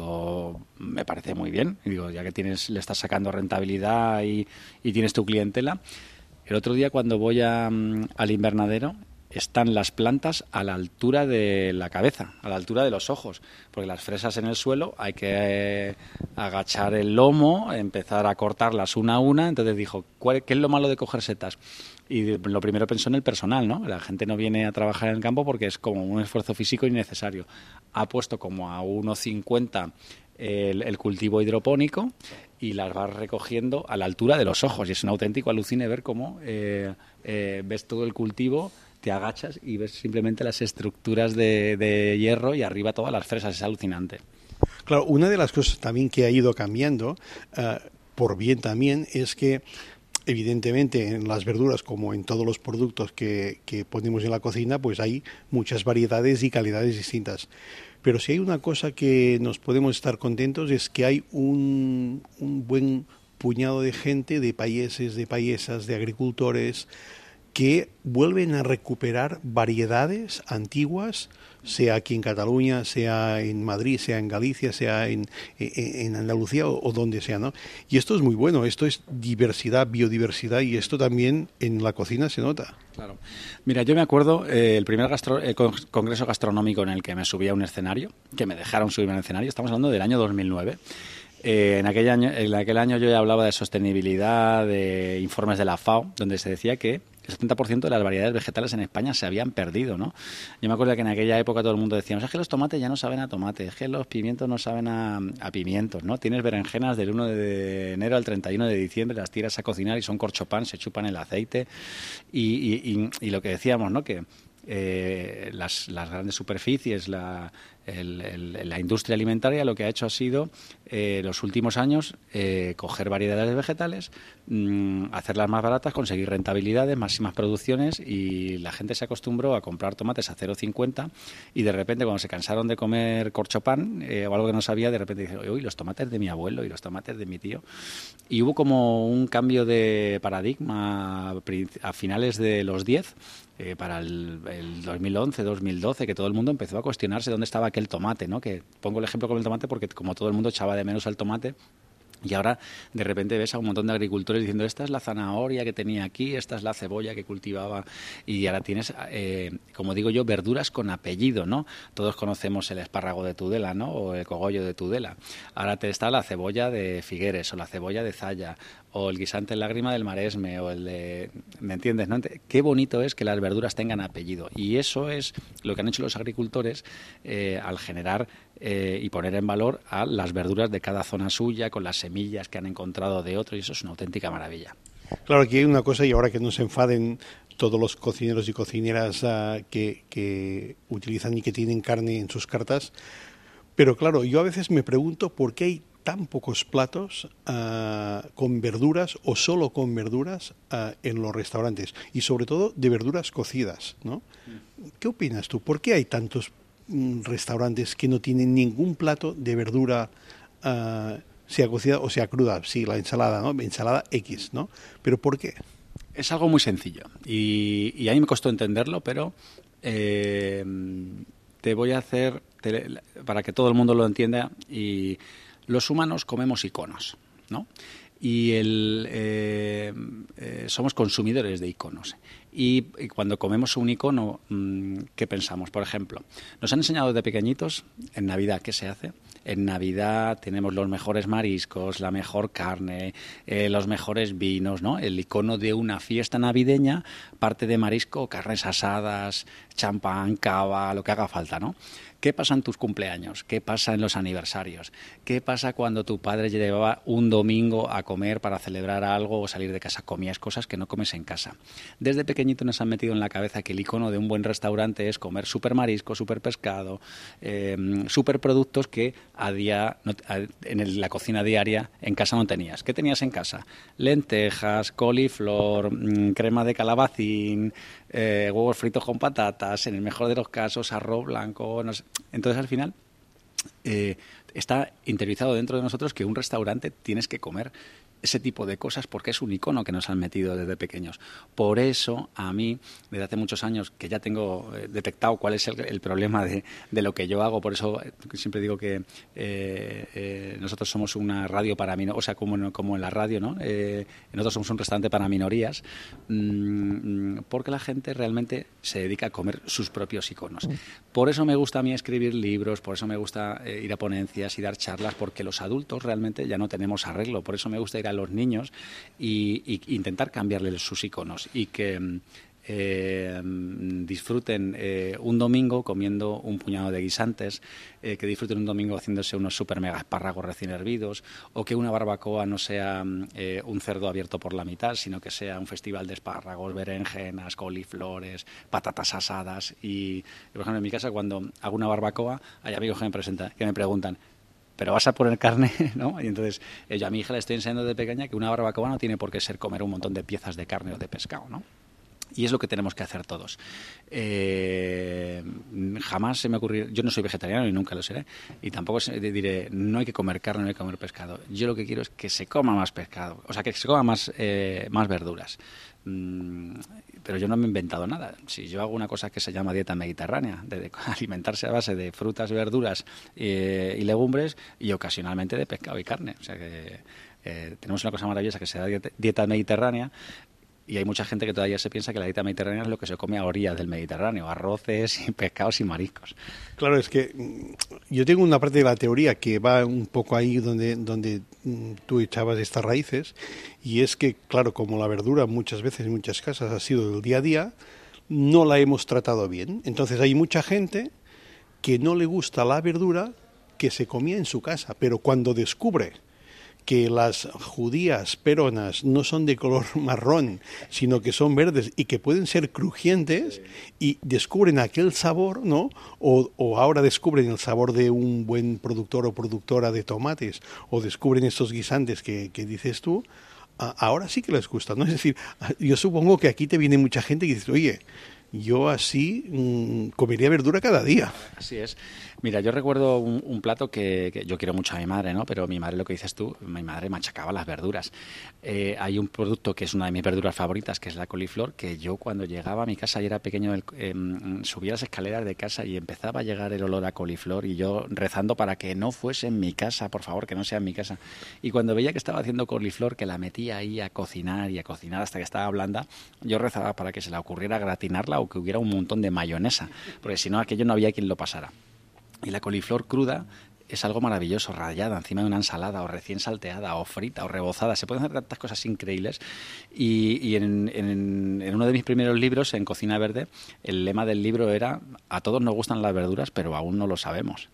me parece muy bien. Y digo, ya que le estás sacando rentabilidad y tienes tu clientela. El otro día cuando voy al invernadero, están las plantas a la altura de la cabeza, a la altura de los ojos, porque las fresas en el suelo hay que agachar el lomo, empezar a cortarlas una a una. Entonces dijo, ¿qué es lo malo de coger setas? Y lo primero pensó en el personal, ¿no? La gente no viene a trabajar en el campo porque es como un esfuerzo físico innecesario. Ha puesto como a 1,50 el cultivo hidropónico y las vas recogiendo a la altura de los ojos, y es un auténtico alucine ver cómo ves todo el cultivo, te agachas y ves simplemente las estructuras de hierro y arriba todas las fresas. Es alucinante. Claro, una de las cosas también que ha ido cambiando, por bien también, es que evidentemente en las verduras, como en todos los productos que ponemos en la cocina, pues hay muchas variedades y calidades distintas. Pero si hay una cosa que nos podemos estar contentos es que hay un buen puñado de gente, de payeses, de payesas, de agricultores, que vuelven a recuperar variedades antiguas, sea aquí en Cataluña, sea en Madrid, sea en Galicia, sea en Andalucía o donde sea, ¿no? Y esto es muy bueno, esto es diversidad, biodiversidad, y esto también en la cocina se nota. Claro. Mira, yo me acuerdo el primer congreso gastronómico en el que me subí a un escenario, que me dejaron subirme al escenario, estamos hablando del año 2009. En aquel año yo ya hablaba de sostenibilidad, de informes de la FAO, donde se decía que el 70% de las variedades vegetales en España se habían perdido, ¿no? Yo me acuerdo que en aquella época todo el mundo decía, es que los tomates ya no saben a tomate, es que los pimientos no saben a pimientos, ¿no? Tienes berenjenas del 1 de enero al 31 de diciembre, las tiras a cocinar y son corchopán, se chupan el aceite. Y lo que decíamos, ¿no?, que las grandes superficies, La industria alimentaria lo que ha hecho ha sido, los últimos años, coger variedades vegetales, hacerlas más baratas, conseguir rentabilidades, máximas producciones, y la gente se acostumbró a comprar tomates a 0,50 y de repente cuando se cansaron de comer corchopán o algo que no sabía, de repente dicen, uy, los tomates de mi abuelo y los tomates de mi tío. Y hubo como un cambio de paradigma a finales de los 10, para el 2011, 2012, que todo el mundo empezó a cuestionarse dónde estaba aquel tomate, ¿no? Que pongo el ejemplo con el tomate porque como todo el mundo echaba de menos al tomate, y ahora de repente ves a un montón de agricultores diciendo, esta es la zanahoria que tenía aquí, esta es la cebolla que cultivaba, y ahora tienes, como digo yo, verduras con apellido, ¿no? Todos conocemos el espárrago de Tudela, ¿no? O el cogollo de Tudela. Ahora está la cebolla de Figueres o la cebolla de Zalla o el guisante en lágrima del Maresme o el de... ¿Me entiendes, no? Qué bonito es que las verduras tengan apellido, y eso es lo que han hecho los agricultores al generar y poner en valor a las verduras de cada zona suya con las semillas que han encontrado de otro, y eso es una auténtica maravilla. Claro, aquí hay una cosa, y ahora que no se enfaden todos los cocineros y cocineras que utilizan y que tienen carne en sus cartas, pero claro, yo a veces me pregunto por qué hay tan pocos platos con verduras o solo con verduras en los restaurantes, y sobre todo de verduras cocidas, ¿no? ¿Qué opinas tú? ¿Por qué hay tantos restaurantes que no tienen ningún plato de verdura, sea cocida o sea cruda? Sí, la ensalada, ¿no? Ensalada X, ¿no? ¿Pero por qué? Es algo muy sencillo y a mí me costó entenderlo, pero te voy a hacer, para que todo el mundo lo entienda, y los humanos comemos iconos, ¿no? Y somos consumidores de iconos. Y cuando comemos un icono, ¿qué pensamos? Por ejemplo, nos han enseñado desde pequeñitos, en Navidad, ¿qué se hace? En Navidad tenemos los mejores mariscos, la mejor carne, los mejores vinos, ¿no? El icono de una fiesta navideña parte de marisco, carnes asadas, champán, cava, lo que haga falta, ¿no? ¿Qué pasa en tus cumpleaños? ¿Qué pasa en los aniversarios? ¿Qué pasa cuando tu padre llevaba un domingo a comer para celebrar algo o salir de casa? Comías cosas que no comes en casa. Desde pequeñito nos han metido en la cabeza que el icono de un buen restaurante es comer súper marisco, súper pescado, súper productos que en la cocina diaria en casa no tenías. ¿Qué tenías en casa? Lentejas, coliflor, crema de calabacín, huevos fritos con patatas, en el mejor de los casos arroz blanco, no sé. Entonces al final está interiorizado dentro de nosotros que un restaurante tienes que comer ese tipo de cosas porque es un icono que nos han metido desde pequeños. Por eso, a mí, desde hace muchos años, que ya tengo detectado cuál es el problema de lo que yo hago, por eso siempre digo que nosotros somos una radio para minorías, o sea, como en la radio, ¿no? Nosotros somos un restaurante para minorías, porque la gente realmente se dedica a comer sus propios iconos. Por eso me gusta a mí escribir libros, por eso me gusta ir a ponencias y dar charlas, porque los adultos realmente ya no tenemos arreglo. Por eso me gusta ir a los niños y intentar cambiarles sus iconos y que disfruten un domingo comiendo un puñado de guisantes, que disfruten un domingo haciéndose unos super mega espárragos recién hervidos, o que una barbacoa no sea un cerdo abierto por la mitad, sino que sea un festival de espárragos, berenjenas, coliflores, patatas asadas. Y por ejemplo, en mi casa, cuando hago una barbacoa, hay amigos que me preguntan, ¿pero vas a poner carne? ¿No? Y entonces yo a mi hija le estoy enseñando de pequeña que una barbacoa no tiene por qué ser comer un montón de piezas de carne o de pescado, ¿no? Y es lo que tenemos que hacer todos. Jamás se me ocurrió... Yo no soy vegetariano y nunca lo seré. Y tampoco diré, no hay que comer carne, no hay que comer pescado. Yo lo que quiero es que se coma más pescado. O sea, que se coma más verduras. Pero yo no me he inventado nada. Si yo hago una cosa que se llama dieta mediterránea, de alimentarse a base de frutas, verduras y legumbres, y ocasionalmente de pescado y carne. O sea que tenemos una cosa maravillosa que se da dieta mediterránea. Y hay mucha gente que todavía se piensa que la dieta mediterránea es lo que se come a orillas del Mediterráneo, arroces, y pescados y mariscos. Claro, es que yo tengo una parte de la teoría que va un poco ahí donde tú echabas estas raíces, y es que, claro, como la verdura muchas veces en muchas casas ha sido del día a día, no la hemos tratado bien. Entonces hay mucha gente que no le gusta la verdura que se comía en su casa, pero cuando descubre que las judías peronas no son de color marrón, sino que son verdes y que pueden ser crujientes, y descubren aquel sabor, ¿no? O ahora descubren el sabor de un buen productor o productora de tomates, o descubren estos guisantes que dices tú, ahora sí que les gusta, ¿no? Es decir, yo supongo que aquí te viene mucha gente y dice, oye, yo así comería verdura cada día. Así es. Mira, yo recuerdo un plato que yo quiero mucho a mi madre, ¿no? Pero mi madre, lo que dices tú, mi madre machacaba las verduras. Hay un producto que es una de mis verduras favoritas, que es la coliflor, que yo cuando llegaba a mi casa y era pequeño, subía las escaleras de casa y empezaba a llegar el olor a coliflor, y yo rezando para que no fuese en mi casa, por favor, que no sea en mi casa. Y cuando veía que estaba haciendo coliflor, que la metía ahí a cocinar hasta que estaba blanda, yo rezaba para que se le ocurriera gratinarla o que hubiera un montón de mayonesa, porque si no, aquello no había quien lo pasara. Y la coliflor cruda es algo maravilloso, rallada encima de una ensalada, o recién salteada, o frita, o rebozada. Se pueden hacer tantas cosas increíbles. Y en uno de mis primeros libros, en Cocina Verde, el lema del libro era: a todos nos gustan las verduras, pero aún no lo sabemos.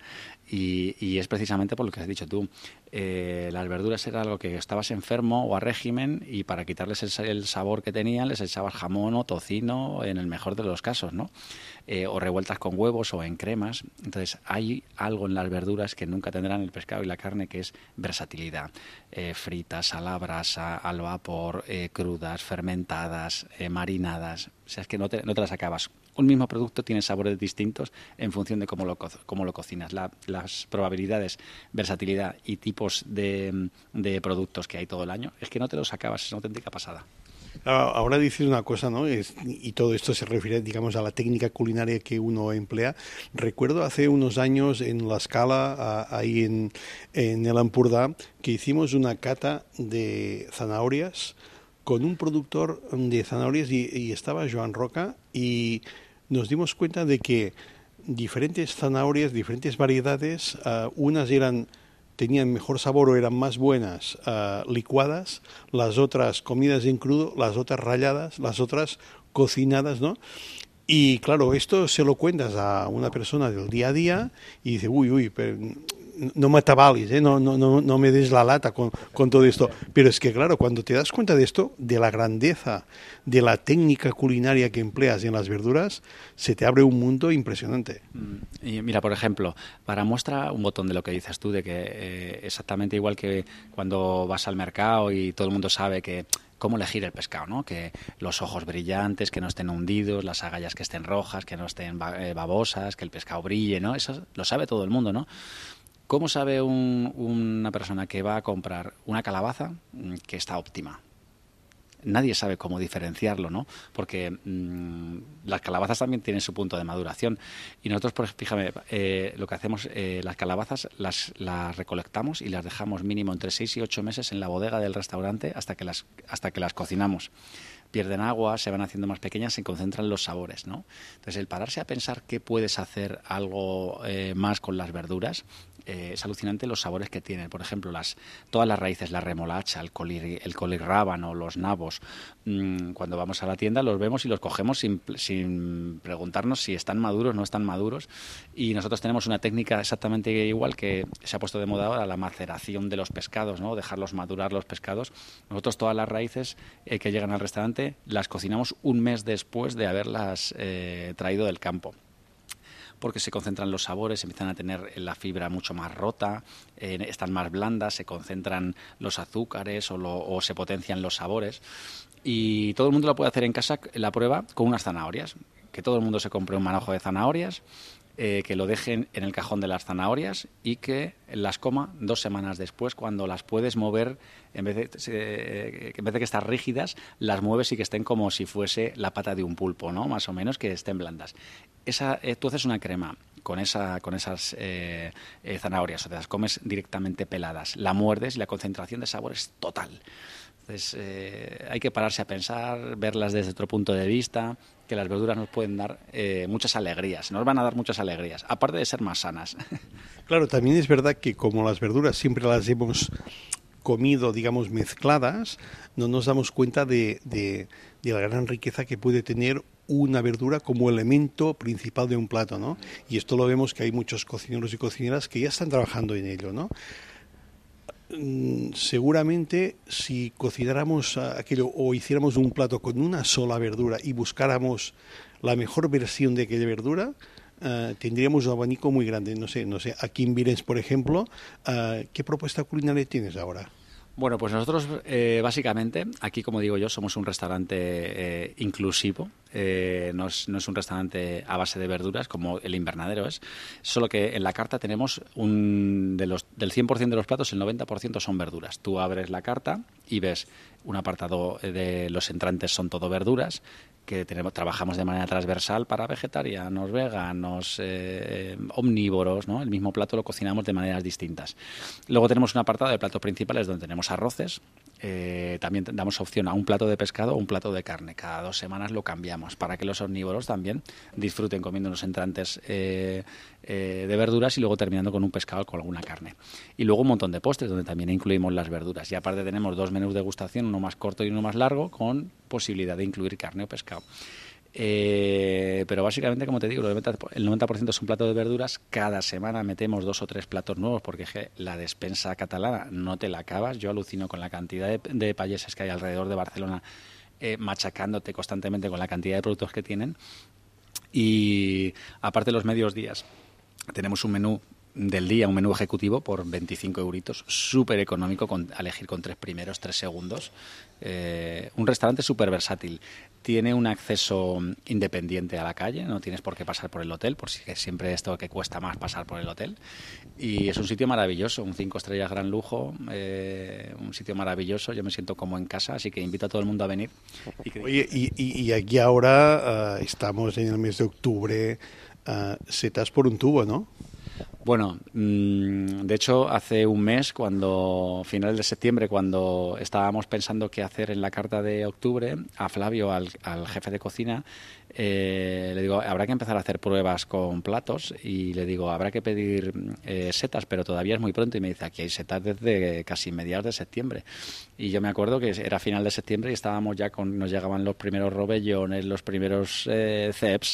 Y es precisamente por lo que has dicho tú. Las verduras era algo que estabas enfermo o a régimen, y para quitarles el sabor que tenían les echabas jamón o tocino, en el mejor de los casos, ¿no? O revueltas con huevos o en cremas. Entonces hay algo en las verduras que nunca tendrán el pescado y la carne, que es versatilidad. Fritas, a la brasa, al vapor, crudas, fermentadas, marinadas. O sea, es que no te las acabas. Un mismo producto tiene sabores distintos en función de cómo lo cocinas. Las probabilidades, versatilidad y tipos de productos que hay todo el año, es que no te los acabas, es una auténtica pasada. Ahora dices una cosa, ¿no? Y todo esto se refiere, digamos, a la técnica culinaria que uno emplea. Recuerdo hace unos años en La Scala, ahí en el Ampurdá, que hicimos una cata de zanahorias con un productor de zanahorias, y estaba Joan Roca, y nos dimos cuenta de que diferentes zanahorias, diferentes variedades, unas tenían mejor sabor o eran más buenas licuadas, las otras comidas en crudo, las otras ralladas, las otras cocinadas, ¿no? Y claro, esto se lo cuentas a una persona del día a día y dice, uy, pero no me atabalis, no me des la lata con todo esto. Pero es que claro, cuando te das cuenta de esto, de la grandeza de la técnica culinaria que empleas en las verduras, se te abre un mundo impresionante. Y mira, por ejemplo, para muestra un botón de lo que dices tú, de que exactamente igual que cuando vas al mercado y todo el mundo sabe que cómo elegir el pescado, ¿no? Que los ojos brillantes, que no estén hundidos, las agallas que estén rojas, que no estén babosas, que el pescado brille, ¿no? Eso lo sabe todo el mundo, ¿no? ¿Cómo sabe una persona que va a comprar una calabaza que está óptima? Nadie sabe cómo diferenciarlo, ¿no? Porque las calabazas también tienen su punto de maduración. Y nosotros, pues, fíjame, lo que hacemos, las calabazas las recolectamos y las dejamos mínimo entre 6 y 8 meses en la bodega del restaurante hasta que las cocinamos. Pierden agua, se van haciendo más pequeñas, se concentran los sabores, ¿no? Entonces, el pararse a pensar qué puedes hacer algo más con las verduras, es alucinante los sabores que tienen. Por ejemplo, todas las raíces, la remolacha, el colirrábano, los nabos. Cuando vamos a la tienda los vemos y los cogemos sin preguntarnos si están maduros o no están maduros. Y nosotros tenemos una técnica exactamente igual que se ha puesto de moda ahora, la maceración de los pescados, ¿no? Dejarlos madurar los pescados. Nosotros todas las raíces que llegan al restaurante las cocinamos un mes después de haberlas traído del campo, porque se concentran los sabores, empiezan a tener la fibra mucho más rota, están más blandas, se concentran los azúcares o se potencian los sabores. Y todo el mundo lo puede hacer en casa, la prueba, con unas zanahorias. Que todo el mundo se compre un manojo de zanahorias, que lo dejen en el cajón de las zanahorias y que las coma 2 semanas después, cuando las puedes mover, en vez de que estar rígidas, las mueves y que estén como si fuese la pata de un pulpo, ¿no? Más o menos, que estén blandas. Tú haces una crema con esas zanahorias, o te las comes directamente peladas, la muerdes y la concentración de sabor es total. Entonces, hay que pararse a pensar, verlas desde otro punto de vista, que las verduras nos pueden dar muchas alegrías, nos van a dar muchas alegrías, aparte de ser más sanas. Claro, también es verdad que como las verduras siempre las hemos comido, digamos, mezcladas, no nos damos cuenta de la gran riqueza que puede tener una verdura como elemento principal de un plato, ¿no? Y esto lo vemos que hay muchos cocineros y cocineras que ya están trabajando en ello, ¿no? seguramente si cocináramos aquello o hiciéramos un plato con una sola verdura y buscáramos la mejor versión de aquella verdura, tendríamos un abanico muy grande. No sé, aquí en Virens, por ejemplo, ¿qué propuesta culinaria tienes ahora? Bueno, pues nosotros básicamente, aquí como digo yo, somos un restaurante inclusivo, no es un restaurante a base de verduras como el Invernadero es, solo que en la carta tenemos del 100% de los platos, el 90% son verduras. Tú abres la carta y ves un apartado de los entrantes, son todo verduras, que trabajamos de manera transversal para vegetarianos, veganos, omnívoros, ¿no? El mismo plato lo cocinamos de maneras distintas. Luego tenemos un apartado de platos principales donde tenemos arroces. También damos opción a un plato de pescado o un plato de carne. Cada 2 semanas lo cambiamos para que los omnívoros también disfruten comiendo unos entrantes de verduras y luego terminando con un pescado con alguna carne. Y luego un montón de postres donde también incluimos las verduras. Y aparte tenemos 2 menús de degustación, uno más corto y uno más largo, con posibilidad de incluir carne o pescado. Pero básicamente, como te digo, el 90% es un plato de verduras. Cada semana metemos 2 o 3 platos nuevos porque la despensa catalana no te la acabas. Yo alucino con la cantidad de payeses que hay alrededor de Barcelona machacándote constantemente con la cantidad de productos que tienen. Y aparte los medios días tenemos un menú del día, un menú ejecutivo por 25 euritos, súper económico, a elegir con 3 primeros, 3 segundos. Un restaurante súper versátil. Tiene un acceso independiente a la calle, no tienes por qué pasar por el hotel, por si siempre esto que cuesta más pasar por el hotel. Y es un sitio maravilloso, un 5 estrellas gran lujo, un sitio maravilloso. Yo me siento como en casa, así que invito a todo el mundo a venir. Oye, y aquí ahora estamos en el mes de octubre, setas por un tubo, ¿no? Bueno, de hecho, hace un mes, finales de septiembre, cuando estábamos pensando qué hacer en la carta de octubre, a Flavio, al jefe de cocina, le digo, habrá que empezar a hacer pruebas con platos y le digo, habrá que pedir setas, pero todavía es muy pronto. Y me dice, aquí hay setas desde casi mediados de septiembre. Y yo me acuerdo que era final de septiembre y estábamos ya nos llegaban los primeros robellones, los primeros ceps,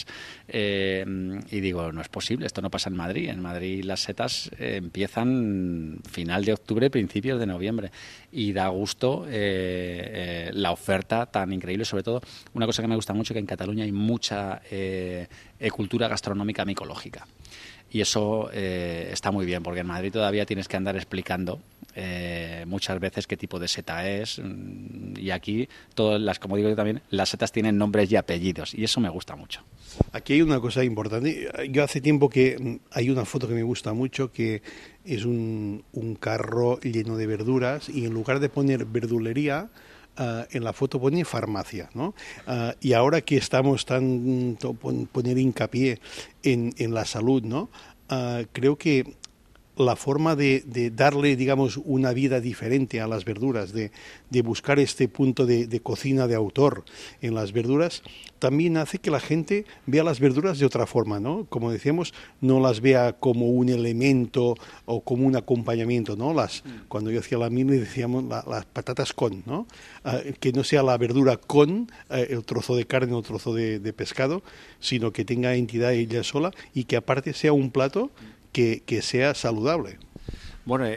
y digo, no es posible, esto no pasa en Madrid. En Madrid las setas empiezan final de octubre, principios de noviembre, y da gusto la oferta tan increíble. Sobre todo, una cosa que me gusta mucho, que en Cataluña hay mucha cultura gastronómica micológica. Y eso está muy bien, porque en Madrid todavía tienes que andar explicando muchas veces qué tipo de seta es. Y aquí, como digo yo también, las setas tienen nombres y apellidos, y eso me gusta mucho. Aquí hay una cosa importante. Yo hace tiempo que hay una foto que me gusta mucho, que es un carro lleno de verduras, y en lugar de poner verdulería, en la foto pone farmacia, ¿no? Y ahora que estamos poner hincapié en la salud, ¿no? Creo que la forma de darle, digamos, una vida diferente a las verduras, de buscar este punto de cocina de autor en las verduras, también hace que la gente vea las verduras de otra forma, ¿no? Como decíamos, no las vea como un elemento o como un acompañamiento, ¿no? Cuando yo hacía la mili decíamos las patatas con, ¿no? Que no sea la verdura con el trozo de carne o el trozo de pescado, sino que tenga entidad ella sola y que aparte sea un plato que sea saludable. Bueno,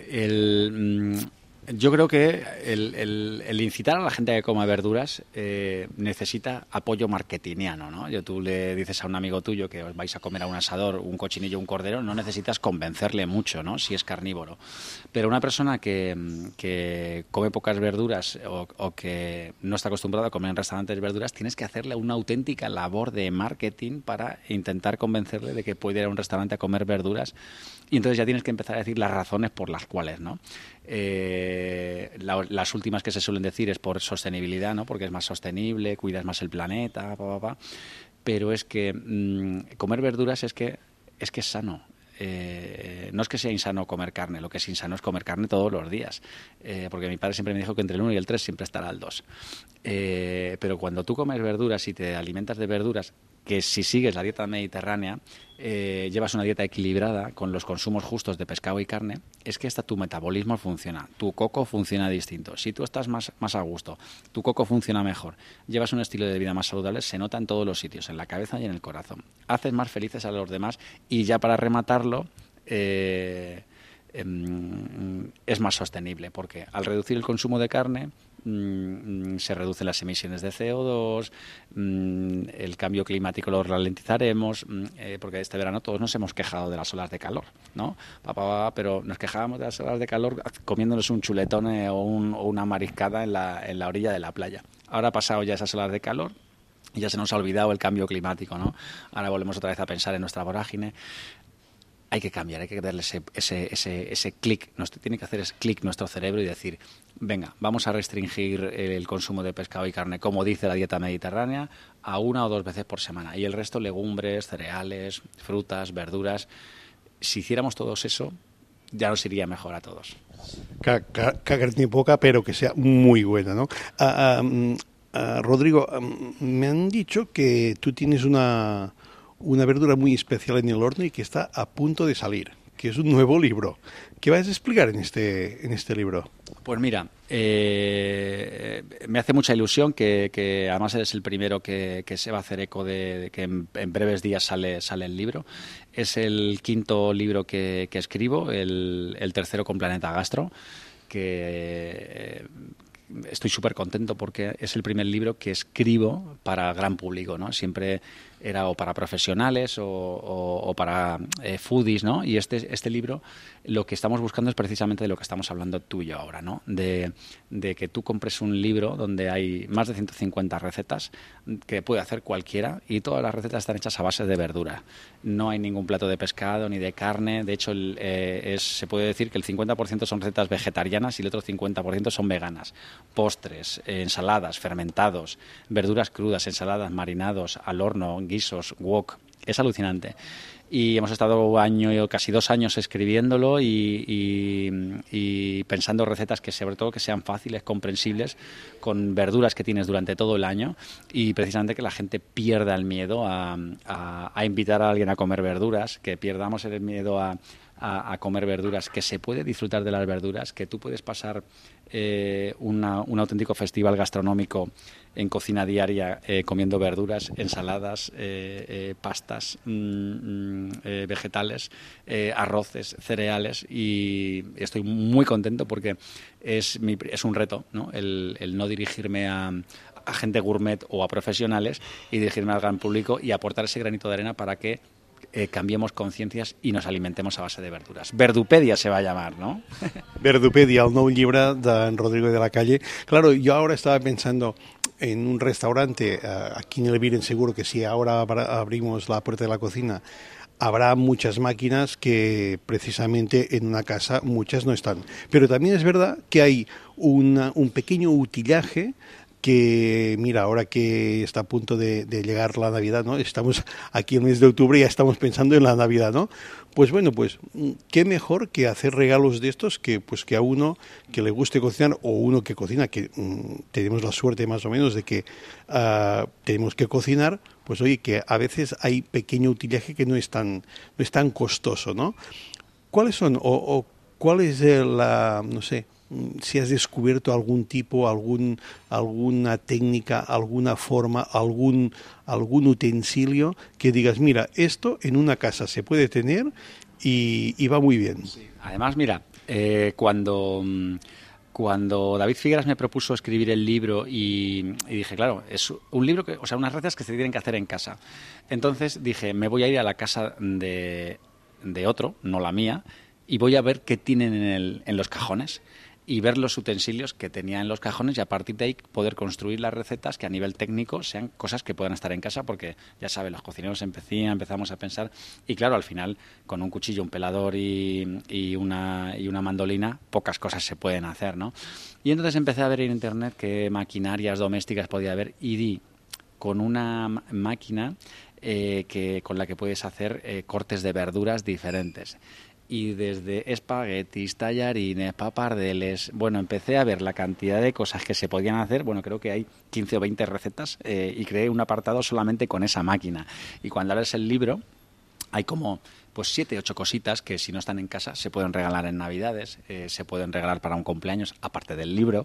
yo creo que el incitar a la gente a que coma verduras necesita apoyo marketingiano, ¿no? Tú le dices a un amigo tuyo que os vais a comer a un asador un cochinillo o un cordero, no necesitas convencerle mucho, ¿no? Si es carnívoro. Pero una persona que come pocas verduras o que no está acostumbrada a comer en restaurantes verduras, tienes que hacerle una auténtica labor de marketing para intentar convencerle de que puede ir a un restaurante a comer verduras. Y entonces ya tienes que empezar a decir las razones por las cuales, ¿no? Las últimas que se suelen decir es por sostenibilidad, ¿no? Porque es más sostenible, cuidas más el planeta, pero es que comer verduras es que es sano. No es que sea insano comer carne, lo que es insano es comer carne todos los días, porque mi padre siempre me dijo que entre el 1 y el 3 siempre estará el 2. Pero cuando tú comes verduras y te alimentas de verduras, que si sigues la dieta mediterránea, llevas una dieta equilibrada con los consumos justos de pescado y carne, es que tu metabolismo funciona, tu coco funciona distinto. Si tú estás más a gusto, tu coco funciona mejor, llevas un estilo de vida más saludable, se nota en todos los sitios, en la cabeza y en el corazón. Haces más felices a los demás y ya para rematarlo, es más sostenible, porque al reducir el consumo de carne se reducen las emisiones de CO2, el cambio climático lo ralentizaremos, porque este verano todos nos hemos quejado de las olas de calor, ¿no? Pero nos quejábamos de las olas de calor comiéndonos un chuletón o una mariscada en la orilla de la playa. Ahora ha pasado ya esas olas de calor y ya se nos ha olvidado el cambio climático, ¿no? Ahora volvemos otra vez a pensar en nuestra vorágine. Hay que cambiar, hay que darle ese clic. Nos tiene que hacer ese clic nuestro cerebro y decir, venga, vamos a restringir el consumo de pescado y carne, como dice la dieta mediterránea, a 1 o 2 veces por semana. Y el resto, legumbres, cereales, frutas, verduras. Si hiciéramos todos eso, ya nos iría mejor a todos. Carne poca, pero que sea muy buena, ¿no? Rodrigo, me han dicho que tú tienes una verdura muy especial en el horno y que está a punto de salir, que es un nuevo libro. ¿Qué vas a explicar en este libro? Pues mira, me hace mucha ilusión que además eres el primero que se va a hacer eco de que en breves días sale el libro. Es el 5º libro que escribo, el tercero con Planeta Gastro, que estoy súper contento porque es el primer libro que escribo para gran público, ¿no? Siempre era o para profesionales o para foodies, ¿no? Y este libro lo que estamos buscando es precisamente de lo que estamos hablando tú y yo ahora, ¿no? De que tú compres un libro donde hay más de 150 recetas que puede hacer cualquiera y todas las recetas están hechas a base de verdura. No hay ningún plato de pescado ni de carne. De hecho, se puede decir que el 50% son recetas vegetarianas y el otro 50% son veganas. Postres, ensaladas, fermentados, verduras crudas, ensaladas, marinados, al horno, guisos, wok. Es alucinante. Y hemos estado casi 2 años escribiéndolo y pensando recetas que sobre todo que sean fáciles, comprensibles, con verduras que tienes durante todo el año y precisamente que la gente pierda el miedo a invitar a alguien a comer verduras, que pierdamos el miedo a comer verduras, que se puede disfrutar de las verduras, que tú puedes pasar un auténtico festival gastronómico en cocina diaria comiendo verduras, ensaladas, pastas, vegetales, arroces, cereales, y estoy muy contento porque es un reto, ¿no? El no dirigirme a gente gourmet o a profesionales y dirigirme al gran público y aportar ese granito de arena para que cambiemos conciencias i nos alimentemos a base de verdures. Verdupedia se va a llamar, ¿no? Verdupedia, el nou llibre de Rodrigo de la Calle. Claro, yo ahora estaba pensando en un restaurante, aquí en el Viren seguro que si ahora abrimos la puerta de la cocina, habrá muchas máquinas que precisamente en una casa muchas no están. Pero también es verdad que hay un pequeño utillaje que, mira, ahora que está a punto de llegar la Navidad, ¿no? Estamos aquí en el mes de octubre y ya estamos pensando en la Navidad, ¿no? Pues bueno, pues qué mejor que hacer regalos de estos que a uno que le guste cocinar o uno que cocina, que tenemos la suerte más o menos de que tenemos que cocinar, pues oye, que a veces hay pequeño utillaje que no es tan costoso, ¿no? ¿Cuáles son o cuál es no sé, si has descubierto algún tipo, alguna técnica, alguna forma, algún utensilio que digas, mira, esto en una casa se puede tener y va muy bien? Sí. Además, mira, cuando David Figueras me propuso escribir el libro y dije, claro, es un libro unas recetas que se tienen que hacer en casa. Entonces dije, me voy a ir a la casa de otro, no la mía, y voy a ver qué tienen en los cajones y ver los utensilios que tenía en los cajones y a partir de ahí poder construir las recetas que a nivel técnico sean cosas que puedan estar en casa, porque ya sabes, los cocineros empezamos a pensar y claro, al final con un cuchillo, un pelador y una mandolina pocas cosas se pueden hacer, ¿no? Y entonces empecé a ver en internet qué maquinarias domésticas podía haber y di con una máquina con la que puedes hacer cortes de verduras diferentes. Y desde espaguetis, tallarines, papardeles, bueno, empecé a ver la cantidad de cosas que se podían hacer. Bueno, creo que hay 15 o 20 recetas y creé un apartado solamente con esa máquina. Y cuando abres el libro hay como pues 7, 8 cositas que si no están en casa se pueden regalar en Navidades, se pueden regalar para un cumpleaños, aparte del libro,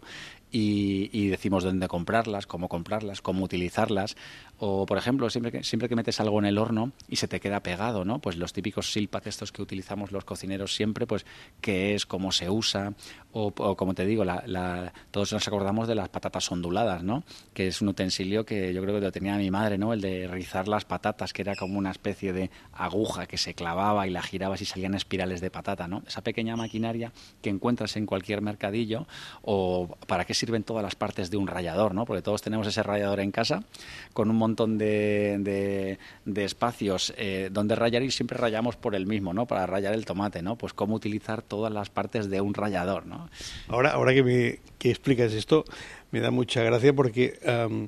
y decimos dónde comprarlas, cómo utilizarlas. O, por ejemplo, siempre que metes algo en el horno y se te queda pegado, ¿no? Pues los típicos silpat estos que utilizamos los cocineros siempre, pues qué es, cómo se usa, o como te digo, todos nos acordamos de las patatas onduladas, ¿no? Que es un utensilio que yo creo que lo tenía mi madre, ¿no? El de rizar las patatas, que era como una especie de aguja que se clavaba y la girabas y salían espirales de patata, ¿no? Esa pequeña maquinaria que encuentras en cualquier mercadillo. O para qué sirven todas las partes de un rallador, ¿no? Porque todos tenemos ese rallador en casa con un montón de espacios donde rallar, y siempre rayamos por el mismo, ¿no? Para rallar el tomate, ¿no? Pues cómo utilizar todas las partes de un rallador, ¿no? Ahora que explicas esto, me da mucha gracia porque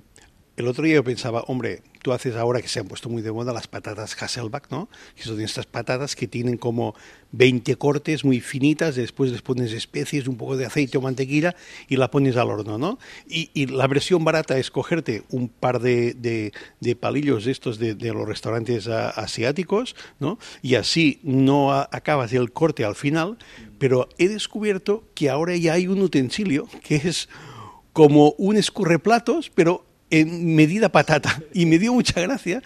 el otro día yo pensaba, hombre, tú haces ahora que se han puesto muy de moda las patatas Hasselback, ¿no? Que son estas patatas que tienen como 20 cortes muy finitas, después les pones especies, un poco de aceite o mantequilla y la pones al horno, ¿no? Y la versión barata es cogerte un par de palillos estos de los restaurantes asiáticos, ¿no? Y así no acabas el corte al final, pero he descubierto que ahora ya hay un utensilio que es como un escurreplatos, pero en medida patata, y me hizo mucha gracia,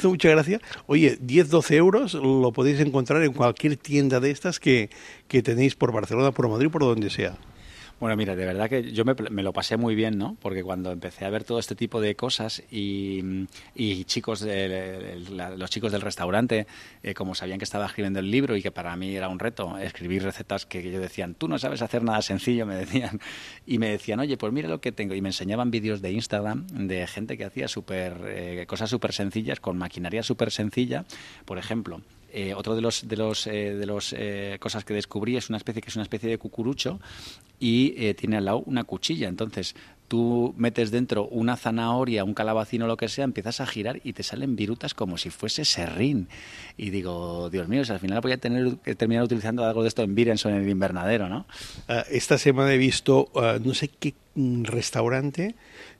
oye, 10-12 euros lo podéis encontrar en cualquier tienda de estas que tenéis por Barcelona, por Madrid, por donde sea. Bueno, mira, de verdad que yo me lo pasé muy bien, ¿no? Porque cuando empecé a ver todo este tipo de cosas y chicos, los chicos del restaurante, como sabían que estaba escribiendo el libro y que para mí era un reto escribir recetas que ellos decían, tú no sabes hacer nada sencillo, me decían. Y me decían, oye, pues mira lo que tengo. Y me enseñaban vídeos de Instagram de gente que hacía cosas súper sencillas, con maquinaria súper sencilla. Por ejemplo, otro de los cosas que descubrí es una especie de cucurucho y tiene al lado una cuchilla. Entonces tú metes dentro una zanahoria, un calabacín o lo que sea, empiezas a girar y te salen virutas como si fuese serrín. Y digo, Dios mío, al final voy a terminar utilizando algo de esto en Birens o en el invernadero, ¿no? Esta semana he visto no sé qué restaurante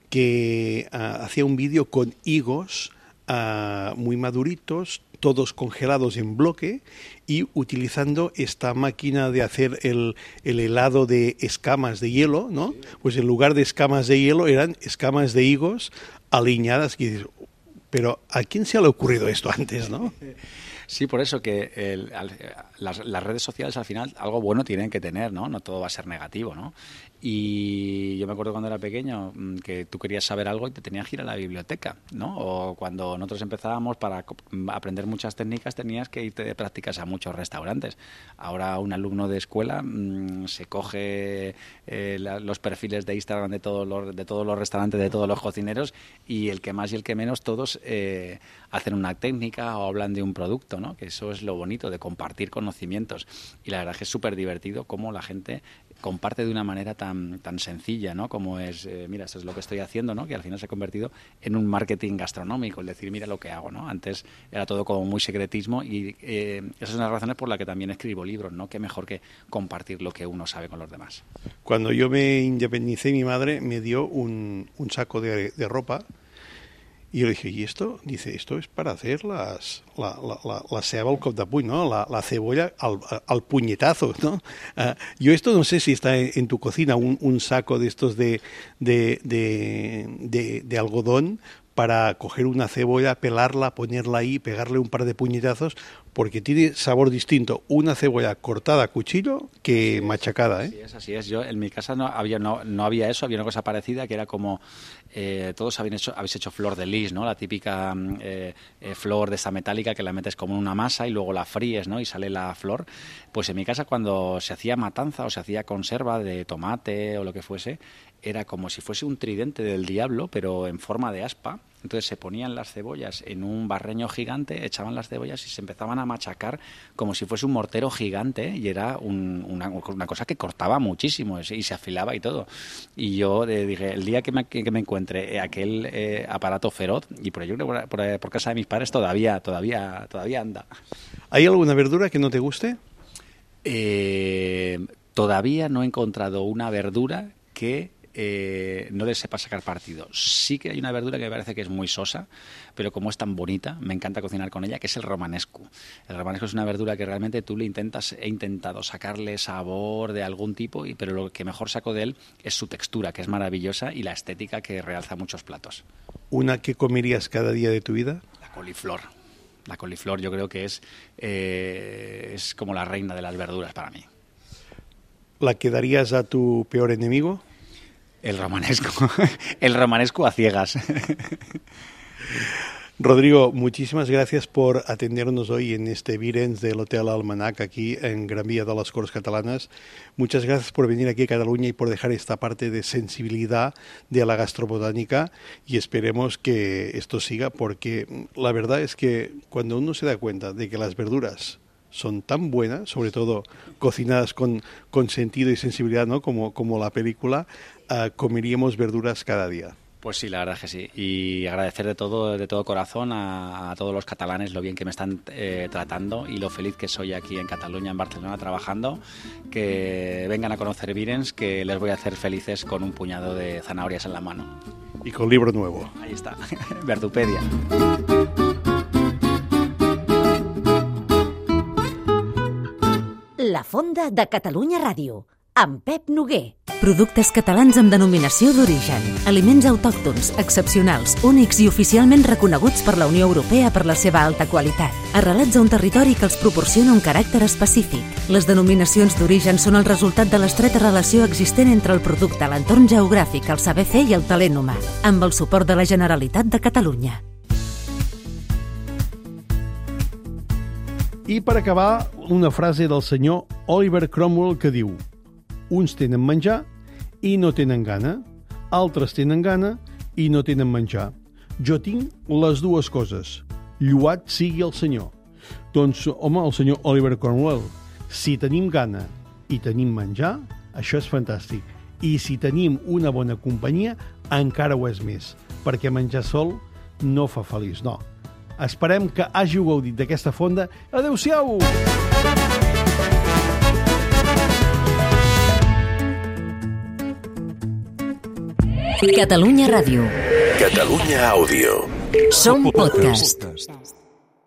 que hacía un vídeo con higos muy maduritos, todos congelados en bloque, y utilizando esta máquina de hacer el helado de escamas de hielo, ¿no? Pues en lugar de escamas de hielo eran escamas de higos aliñadas. Y dices, pero ¿a quién se le ha ocurrido esto antes, no? Sí, por eso que las redes sociales al final algo bueno tienen que tener, ¿no? No todo va a ser negativo, ¿no? Y yo me acuerdo cuando era pequeño que tú querías saber algo y te tenías que ir a la biblioteca, ¿no? O cuando nosotros empezábamos, para aprender muchas técnicas tenías que irte de prácticas a muchos restaurantes. Ahora un alumno de escuela se coge los perfiles de Instagram de todos los restaurantes, de todos los cocineros, y el que más y el que menos, todos hacen una técnica o hablan de un producto, ¿no? Que eso es lo bonito de compartir conocimientos. Y la verdad es que es súper divertido cómo la gente comparte de una manera tan sencilla, ¿no? Como es, mira, esto es lo que estoy haciendo, ¿no? Que al final se ha convertido en un marketing gastronómico, el decir, mira lo que hago, ¿no? Antes era todo como muy secretismo, y esas son las razones por las que también escribo libros, ¿no? Qué mejor que compartir lo que uno sabe con los demás. Cuando yo me independicé, mi madre me dio un saco de ropa. Y yo le dije, ¿y esto? Dice, esto es para hacer la ceba al cop de puny, ¿no? La cebolla al puñetazo, ¿no? Yo esto no sé si está en tu cocina, un saco de estos de algodón para coger una cebolla, pelarla, ponerla ahí, pegarle un par de puñetazos, porque tiene sabor distinto una cebolla cortada a cuchillo que machacada, ¿eh? Así es. Yo en mi casa no había eso, había una cosa parecida que era como todos habéis hecho flor de lis, ¿no? La típica flor de esta metálica que la metes como en una masa y luego la fríes, ¿no? Y sale la flor. Pues en mi casa, cuando se hacía matanza o se hacía conserva de tomate o lo que fuese, era como si fuese un tridente del diablo, pero en forma de aspa. Entonces se ponían las cebollas en un barreño gigante, echaban las cebollas y se empezaban a machacar como si fuese un mortero gigante, y era una cosa que cortaba muchísimo y se afilaba y todo. Y yo dije, el día que me encuentre aquel aparato feroz, y por ello por casa de mis padres todavía anda. ¿Hay alguna verdura que no te guste? Todavía no he encontrado una verdura que no le sepa sacar partido. Sí que hay una verdura que me parece que es muy sosa, pero como es tan bonita, me encanta cocinar con ella, que es el romanesco. El romanesco es una verdura que realmente tú he intentado sacarle sabor de algún tipo, pero lo que mejor saco de él es su textura, que es maravillosa, y la estética, que realza muchos platos. ¿Una que comerías cada día de tu vida? La coliflor. La coliflor yo creo que es como la reina de las verduras para mí. ¿La que darías a tu peor enemigo? El romanesco. El romanesco a ciegas. Rodrigo, muchísimas gracias por atendernos hoy en este Virens del Hotel Almanac aquí en Gran Vía de las Corts Catalanas. Muchas gracias por venir aquí a Cataluña y por dejar esta parte de sensibilidad de la gastrobotánica, y esperemos que esto siga, porque la verdad es que cuando uno se da cuenta de que las verduras son tan buenas, sobre todo cocinadas con sentido y sensibilidad, ¿no? como la película, comeríamos verduras cada día. Pues sí, la verdad es que sí. Y agradecer de todo corazón a todos los catalanes lo bien que me están tratando y lo feliz que soy aquí en Cataluña, en Barcelona, trabajando. Que vengan a conocer Virens, que les voy a hacer felices con un puñado de zanahorias en la mano. Y con libro nuevo. Ahí está, Verdupedia. La Fonda de Catalunya Ràdio, amb Pep Noguer. Productes catalans amb denominació d'origen. Aliments autòctons, excepcionals, únics i oficialment reconeguts per la Unió Europea per la seva alta qualitat. Arrelats a un territori que els proporciona un caràcter específic. Les denominacions d'origen són el resultat de l'estreta relació existent entre el producte, l'entorn geogràfic, el saber fer i el talent humà, amb el suport de la Generalitat de Catalunya. I per acabar, una frase del senyor Oliver Cromwell que diu: uns tenen menjar i no tenen gana, altres tenen gana i no tenen menjar. Jo tinc les dues coses. Lloat sigui el senyor. Doncs, home, el senyor Oliver Cromwell, si tenim gana i tenim menjar, això és fantàstic. I si tenim una bona companyia, encara ho és més, perquè menjar sol no fa feliç, no. Esperem que hàgiu gaudit d'aquesta fonda. Adéu-siau! Catalunya Ràdio. Catalunya Àudio. Som podcast.